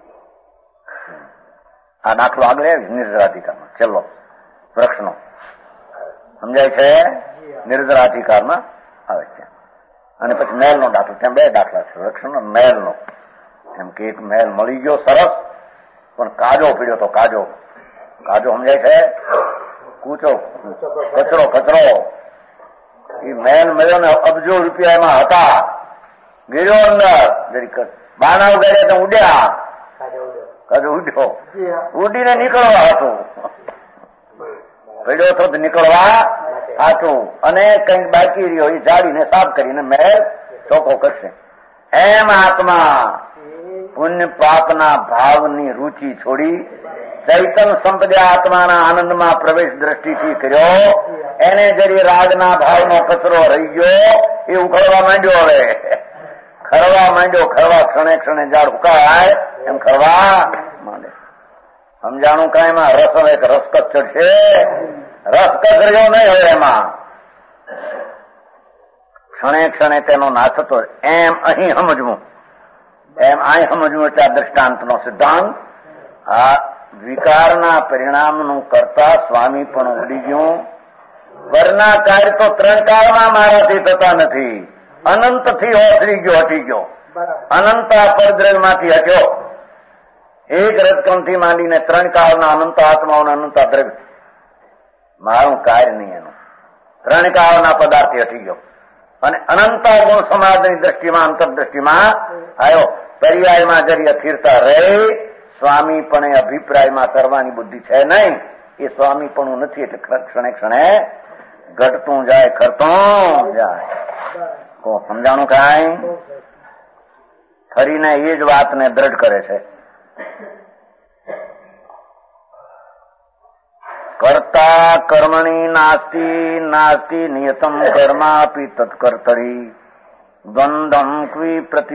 આ દાખલો આગળ નિર્જરાધિકારમાં છેલ્લો વૃક્ષનો સમજાય છે. નિર્જરાધિકારમાં આવે છે. અને પછી મહેલનો દાખલો, ત્યાં બે દાખલા છે વૃક્ષનો મહેલનો. એમ કે એક મહેલ મળી ગયો સરસ, પણ કાજો પીડ્યો તો કાજો કાજો સમજાય છે, કૂચો કચરો કચરો. એ મહેલ મળ્યો ને અબજો રૂપિયા એમાં હતા, ગીર્યો અંદર જરી બાના ઉગાડ્યા તો ઉડ્યા, કાજો ઉડ્યો, ઉડીને નીકળવા હતું, પડ્યો તો નીકળવા આટલું, અને કંઈક બાકી રહ્યો એ જાળીને સાફ કરીને મહેલ ચોખ્ખો કરશે. એમ આત્મા પુણ્ય પાપના ભાવની રૂચિ છોડી ચૈતન સંપદા આત્માના આનંદમાં પ્રવેશ દ્રષ્ટિથી કર્યો. એને જરી રાગના ભાવનો કચરો રહી ગયો, એ ઉખડવા માંડ્યો. હવે ખરવા માંડ્યો, ખરવા ક્ષણે ક્ષણે ઝાડ ઉકાય એમ ખરવા માંડે. સમજાણું કાંઈ? એમાં રસ એક રસકત ચડશે, રસકત રહ્યો નહીં હવે એમાં. ક્ષણે ક્ષણે તેનો નાશ થતો. એમ અહીં સમજવું, એમ અહીં સમજવું એટલે આ દ્રષ્ટાંતનો સિદ્ધાંત. આ વિકારના પરિણામનું કરતા સ્વામી પણ ઉડી ગયું. વરના કાર્ય તો ત્રણ કાળમાં મારાથી થતા નથી. અનંતથી ઓસરી ગયો, હટી ગયો, અનંત પરદ્રવ્યમાંથી હટ્યો. એક રજકણથી માંડીને ત્રણ કાળના અનંત આત્માઓના અનંત દ્રવ્ય. મારું કાર્ય નહીં એનું. ત્રણ કાળના પદાર્થથી હટી ગયો અને અનંત ગુણ સમાજની દ્રષ્ટિમાં અંતરદ્રષ્ટિમાં આવ્યો. પર્યાયમાં જરી અસ્થિરતા રહે. સ્વામી પણ અભિપ્રાયમાં કરવાની બુદ્ધિ છે નહીં. એ સ્વામી પણ નથી, એટલે ક્ષણે ક્ષણે ઘટતું જાય, કરતું જાય. તો સમજાણું કાંઈ? ફરીને એ જ વાતને દ્રઢ કરે છે. કર્તા કર્મણી નાસ્તિ નાસ્તિ નિયતમ કર્માપી તત્કર્તરી દ્વંદ્વમ ક્વી પ્રતિ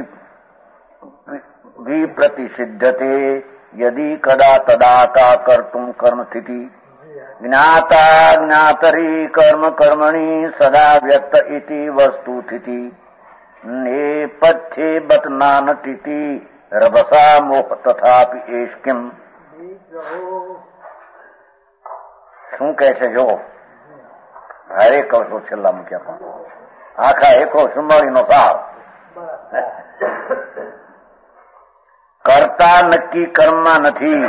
વિપ્રતિસિદ્ધતે યદિ કદા તદા કા કર્તુમ કર્મ સ્થિતિ જ્ઞાતા જ્ઞાતરી કર્મ કર્મણી સદા વ્યક્ત ઇતિ વસ્તુ સ્થિતિ નેપથ્યે બત નાનટીતિ રભસા મોહ તથાપિ એશ કિમ. શું કહે છે જો? ભારે કહું છું છેલ્લા મૂક્યા પણ આખા એકો સુંબળીનો સાર. કરતા નક્કી કર્મમાં નથી,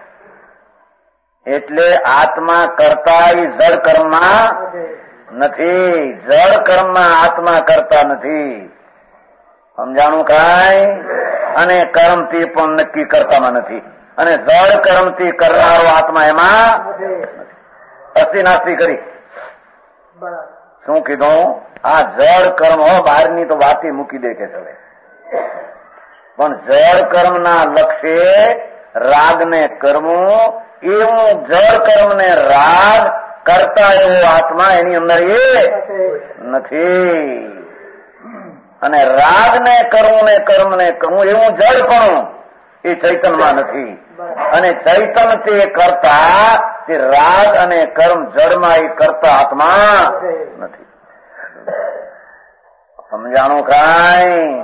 એટલે આત્મા કરતા એ જળ કર્મમાં નથી. જળ કર્મમાં આત્મા કરતા નથી. સમજાણું કાંઈ? અને કર્મથી પણ નક્કી કરતામાં નથી. અને જળ કર્મથી કરનારો આત્મા એમાં અસ્થિ નાસ્તિ કરી. શું કીધું? આ જળ કર્મ હો, બહારની તો વાત મૂકી દે કે ચલે, પણ જળ કર્મના લક્ષ્ય રાગને કરવું, એવું જળ કર્મને રાગ કરતા એવો આત્મા એની અંદર એ નથી. અને રાગને કરવું ને કર્મને કરવું એવું જળપણું એ ચૈતનમાં નથી. અને ચૈતન તે કરતા, તે રાગ અને કર્મ જળમાં એ કરતા આત્મા નથી. સમજાણું કાંઈ?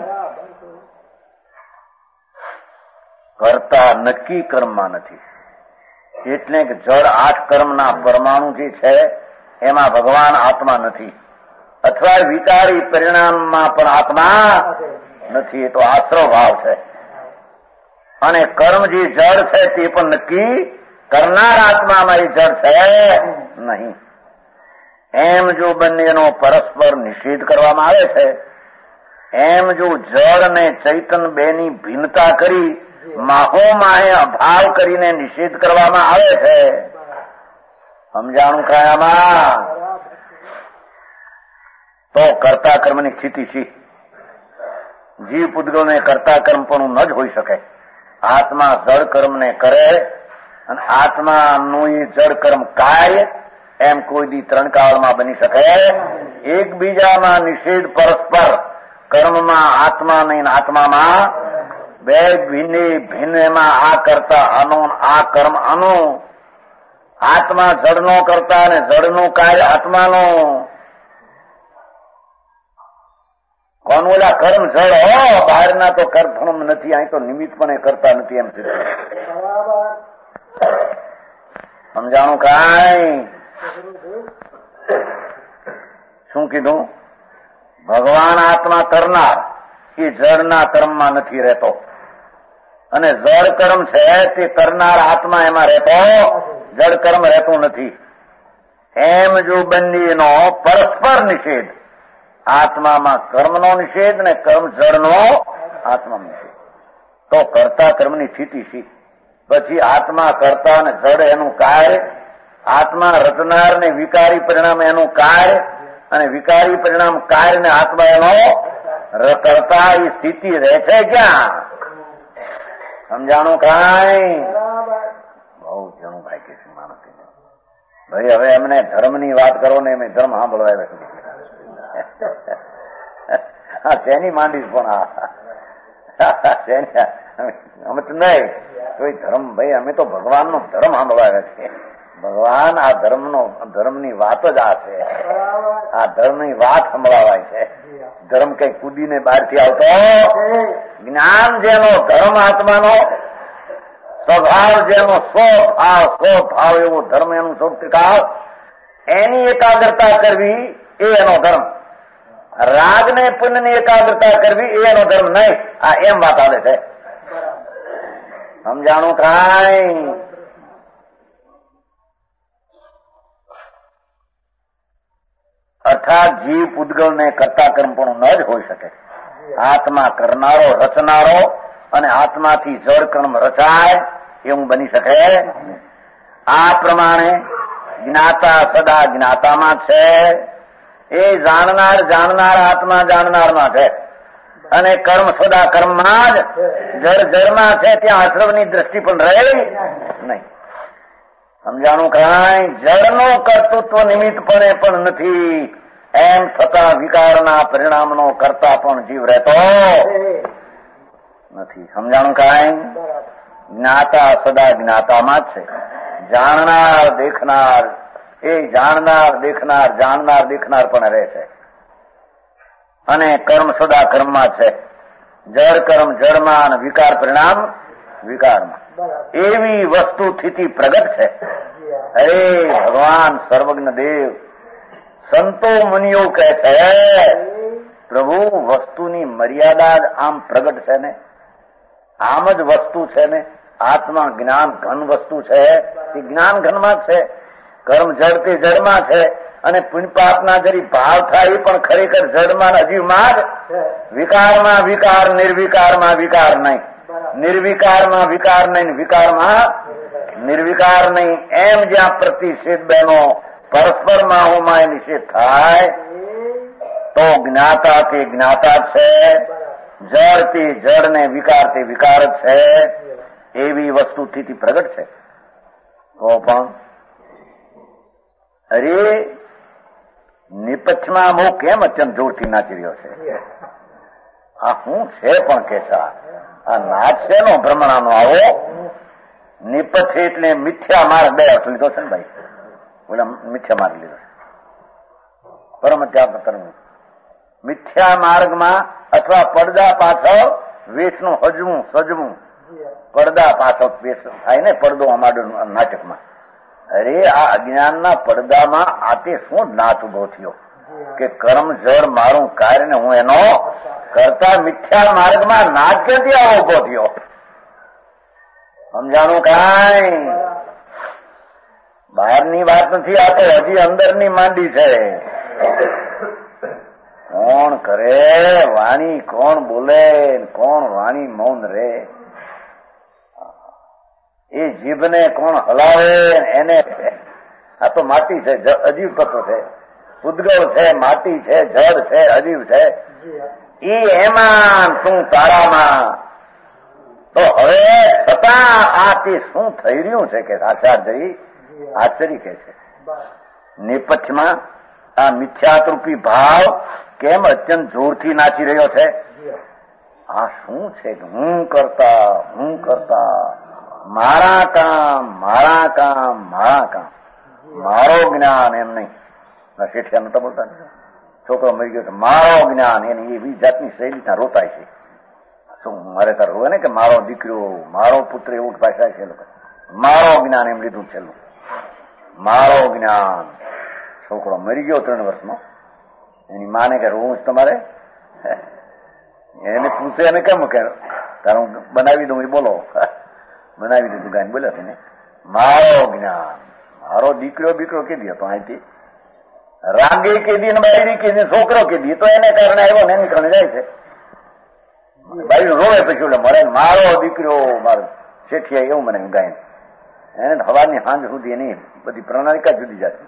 કરતા નક્કી કર્મમાં નથી. એટલે કે જળ આઠ કર્મના પરમાણુ જે છે એમાં ભગવાન આત્મા નથી, અથવા વિકારી પરિણામમાં પણ આત્મા નથી. એ તો આશ્રવ ભાવ છે. અને કર્મ જે જળ છે તે પણ નક્કી કરનાર આત્મામાં એ જળ છે નહીં. એમ જો બંનેનો પરસ્પર નિષેધ કરવામાં આવે છે, એમ જો જળ અને ચૈતન બેની ભિન્નતા કરી માહો માહે અભાવ કરીને નિષેધ કરવામાં આવે છે, સમજાણું કયામાં તો કર્તા કર્મની સ્થિતિ છે. જીવ પૂતગલને કર્તા કર્મ પણ ન જ હોઈ શકે. આત્મા જળ કર્મને કરે અને આત્માનું એ જળ કર્મ કાર્ય એમ કોઈ દી ત્રણ કાળમાં બની શકે. એકબીજામાં નિષેધ પરસ્પર કર્મમાં આત્મા નહીં, આત્મામાં બે ભિન્ન ભિન્ન, એમાં આ કરતા આનો, આ કર્મ આનો. આત્મા જળનો કરતા અને જળનું કાર્ય આત્માનો. કોણ ઓલા કર્મ જળ હો, બહારના તો કર્મ નથી, અહીં તો નિમિત્તપણે કરતા નથી. એમ સિદ્ધ સમજાણું કાંઈ? શું કીધું? ભગવાન આત્મા કરનાર એ જળના કર્મમાં નથી રહેતો, અને જળ કર્મ છે તે કરનાર આત્મા એમાં રહેતો, જળ કર્મ રહેતું નથી. એમ જો બંનેનો પરસ્પર નિષેધ, આત્મામાં કર્મનો નિષેધ ને કર્મ જળનો આત્મા નિષેધ, તો કરતા કર્મની સ્થિતિ છે. પછી આત્મા કરતા અને જળ એનું કાર્ય, આત્મા રચનાર ને વિકારી પરિણામ એનું કાર્ય, અને વિકારી પરિણામ કાર્ય ને આત્મા એનો કરતા. એ સ્થિતિ રહે છે ક્યાં? સમજાણું કાંઈ? બહુ જણું ભાઈ કે છે માણસ. ભાઈ હવે એમને ધર્મની વાત કરો ને, એમ ધર્મ સાંભળવા હા શેની માંડીશ પણ આ અમે તો નહીં કોઈ ધર્મ. ભાઈ અમે તો ભગવાનનો ધર્મ સાંભળવા છે. ભગવાન આ ધર્મનો ધર્મની વાત જ આ છે. આ ધર્મની વાત સંભળાવાય છે. ધર્મ કઈ કૂદીને બહારથી આવતો જ્ઞાન જેનો ધર્મ આત્માનો સ્વભાવ જેનો સ્વભાવ સ્વભાવ એવો ધર્મ એનું સ્વભાવ એની એકાગ્રતા કરવી એ એનો ધર્મ. રાગ ને પુણ્યની એકાગ્રતા કરવી એ એનો ધર્મ નહીં. આ એમ વાત આવે છે. સમજાણું કાંઈ? અર્થાત જીવ પૂતગલ ને કરતા કર્મ પણ ન જ હોઈ શકે. આત્મા કરનારો રચનારો અને આત્માથી જળ કર્મ રચાય એવું બની શકે. આ પ્રમાણે જ્ઞાતા સદા જ્ઞાતામાં છે. એ જાણનાર જાણનાર આત્મા જાણનારમાં છે, અને કર્મ સદા કર્મમાં જ જળ જળમાં છે. ત્યાં આશ્રવની દ્રષ્ટિ પણ રહે નહીં. સમજાણું કાંઈ? જળનું કર્તૃત્વ નિમિત્તપણે પણ નથી. એમ છતાં વિકારના પરિણામનો કરતા પણ જીવ રહેતો નથી. સમજાણું કાંઈ? જ્ઞાતા સદા જ્ઞાતામાં જ છે. જાણનાર દેખનાર એ જાણનાર દેખનાર જાણનાર દેખનાર પણ રહે છે, અને કર્મ સદા કર્મમાં છે. જળ કર્મ જળમાં અને વિકાર પરિણામ વિકારમાં. એવી વસ્તુ સ્થિતિ પ્રગટ છે. અરે ભગવાન સર્વજ્ઞ દેવ સંતો મુનિઓ કહે છે, પ્રભુ વસ્તુની મર્યાદા જ આમ પ્રગટ છે ને, આમ જ વસ્તુ છે ને. આત્મા જ્ઞાન ઘન વસ્તુ છે, એ જ્ઞાન ઘનમાં છે. કર્મ જળ તે જળમાં છે, અને પુણ્યપાપના જરી ભાવ થાય એ પણ ખરેખર જળમાં અજીવમાં જ. વિકારમાં વિકાર, નિર્વિકારમાં વિકાર નહીં, નિર્વિકારમાં વિકાર નહીં, વિકારમાં નિર્વિકાર નહીં. એમ જ્યાં પ્રતિષેધ બહેનો પરસ્પરમાં હોમાય નિષેધ થાય, તો જ્ઞાતા તે જ્ઞાતા છે, જળ તે જળ ને વિકાર તે વિકાર જ છે. એવી વસ્તુ સ્થિતિ પ્રગટ છે. તો પણ અરે નિપક્ષમાં હું કેમ અત્યંત જોરથી નાચી રહ્યો છે? આ શું છે પણ કે આ નાચ છે નો ભ્રમણાનો આવો નિપક્ષ એટલે મિથ્યા માર્ગ બે અર્થ લીધો છે ને ભાઈ. બોલે મિથ્યા માર્ગ લીધો છે. પરમ ત્યાગ કરવું મિથ્યા માર્ગમાં, અથવા પડદા પાછળ વેશનું હજવું સજવું પડદા પાછળ પેશ થાય ને, પડદો અમારું નાટકમાં. અરે આ અજ્ઞાનના પડદામાં આતે શું નાચ ઉભો થયો કે કર્મ જળ મારું કાર્ય ને હું એનો કરતા મિથ્યા માર્ગમાં નાચ ક્યાંથી આવો ઉભો થયો? સમજાણું કાંઈ? બહારની વાત નથી, આ તો હજી અંદરની માંડી છે. કોણ કરે વાણી, કોણ બોલે, કોણ વાણી મૌન રે, એ જીભને કોણ હલાવે એને. આ તો માટી છે, અજીવ તત્વ છે, ઉદ્ગવ છે, માટી છે, જળ છે, અજીવ છે. ઈ એમાં તું તારામાં. તો હવે છતાં આ તે શું થઈ રહ્યું છે કે આચાર્ય આશ્ચર્ય કે છે. નેપથ્યમાં આ મિથ્યાતરૂપી ભાવ કેમ અત્યંત જોરથી નાચી રહ્યો છે? આ શું છે કે હું કરતા હું કરતા મારા કામ મારા કામ મારા કામ મારો જ્ઞાન એમ નહીં. શેઠિયા નતા બોલતા, છોકરો મરી ગયો મારો જ્ઞાન, એની એવી જાતની શૈલી રોતાય છે. શું મારે તાર રોવે ને કે મારો દીકરો મારો પુત્ર એવું ભાષા છે. મારો જ્ઞાન એમ લીધું છેલ્લું, મારો જ્ઞાન. છોકરો મરી ગયો ત્રણ વર્ષનો, એની માને કે રોવું જ તમારે? એને પૂછે એને કેમ કે તારું બનાવી દઉં, એ બોલો બનાવી દીધું ગાય બોલ્યા છે ને. મારો જ્ઞાન, મારો દીકરો દીકરો કીધી હતો અહીંથી રાગે કીધી ને બાયરી કીધી, છોકરો કીધી તો એને કારણે આવ્યો ને એની કારણે જાય છે. બાઈ રોવે પછી એટલે મરે મારો દીકરો મારો શેઠિયા એવું મને ગાય. એને હવાની સાંજ સુધી એની બધી પ્રણાલિકા જુદી જતી.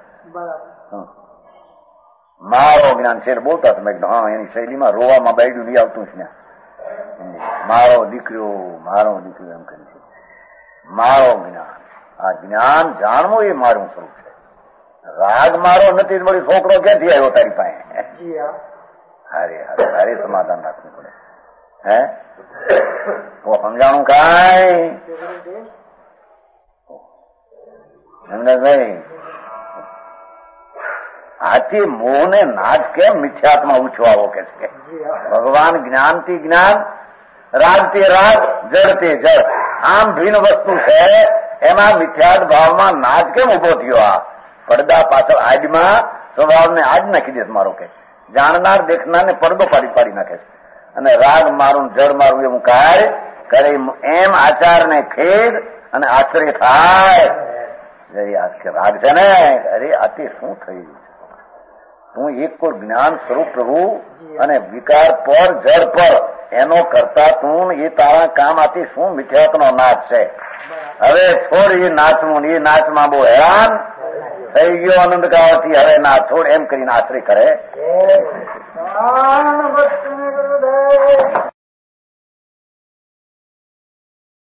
મારો જ્ઞાન છે બોલતા તમે હા, એની શૈલીમાં રોવામાં બાયડું નહીં આવતું છે. મારો દીકરો મારો દીકરો એમ કરી છે. મારો જ્ઞાન, આ જ્ઞાન જાણવું એ મારું સ્વરૂપ છે. રાગ મારો નથી મળી, છોકરો ક્યાંથી આવ્યો તારી પાસે? હારે હારે હારે સમાધાન રાખવું પડે. હે તો સમજાણું કાંઈ એમને ભાઈ? આથી મોહ ને નાચ કેમ મિથ્યાત્મા ઉછવાવો કે છે? ભગવાન જ્ઞાનથી જ્ઞાન, રાગથી રાગ, જળથી જળ, આમ ભિન્ન વસ્તુ છે. એમાં મિથ્યાત ભાવમાં નાચ કેમ ઉભો થયો? આ પડદા પાછળ આજમાં સ્વભાવને આજ નાખી દે મારો કે જાણનાર દેખનાર ને પડદો પાડી પાડી નાખે છે. અને રાગ મારું જળ મારું એવું કાર્ય કરે એમ આચાર ને ખેદ અને આશ્રય થાય. રાગ છે ને, અરે આથી શું થઈ ગયું? તું એક કોઈ જ્ઞાન સ્વરૂપ પ્રભુ અને વિકાર પર જળ પર એનો કરતા તું એ તારા કામ આથી શું મિથ્યાત્વનો નાચ છે. હવે છોડ એ નાચવું, એ નાચમાં બહુ હેરાન થઈ ગયો આનંદ ગાવાથી. હવે ના છોડ એમ કરીને આશ્રય કરે.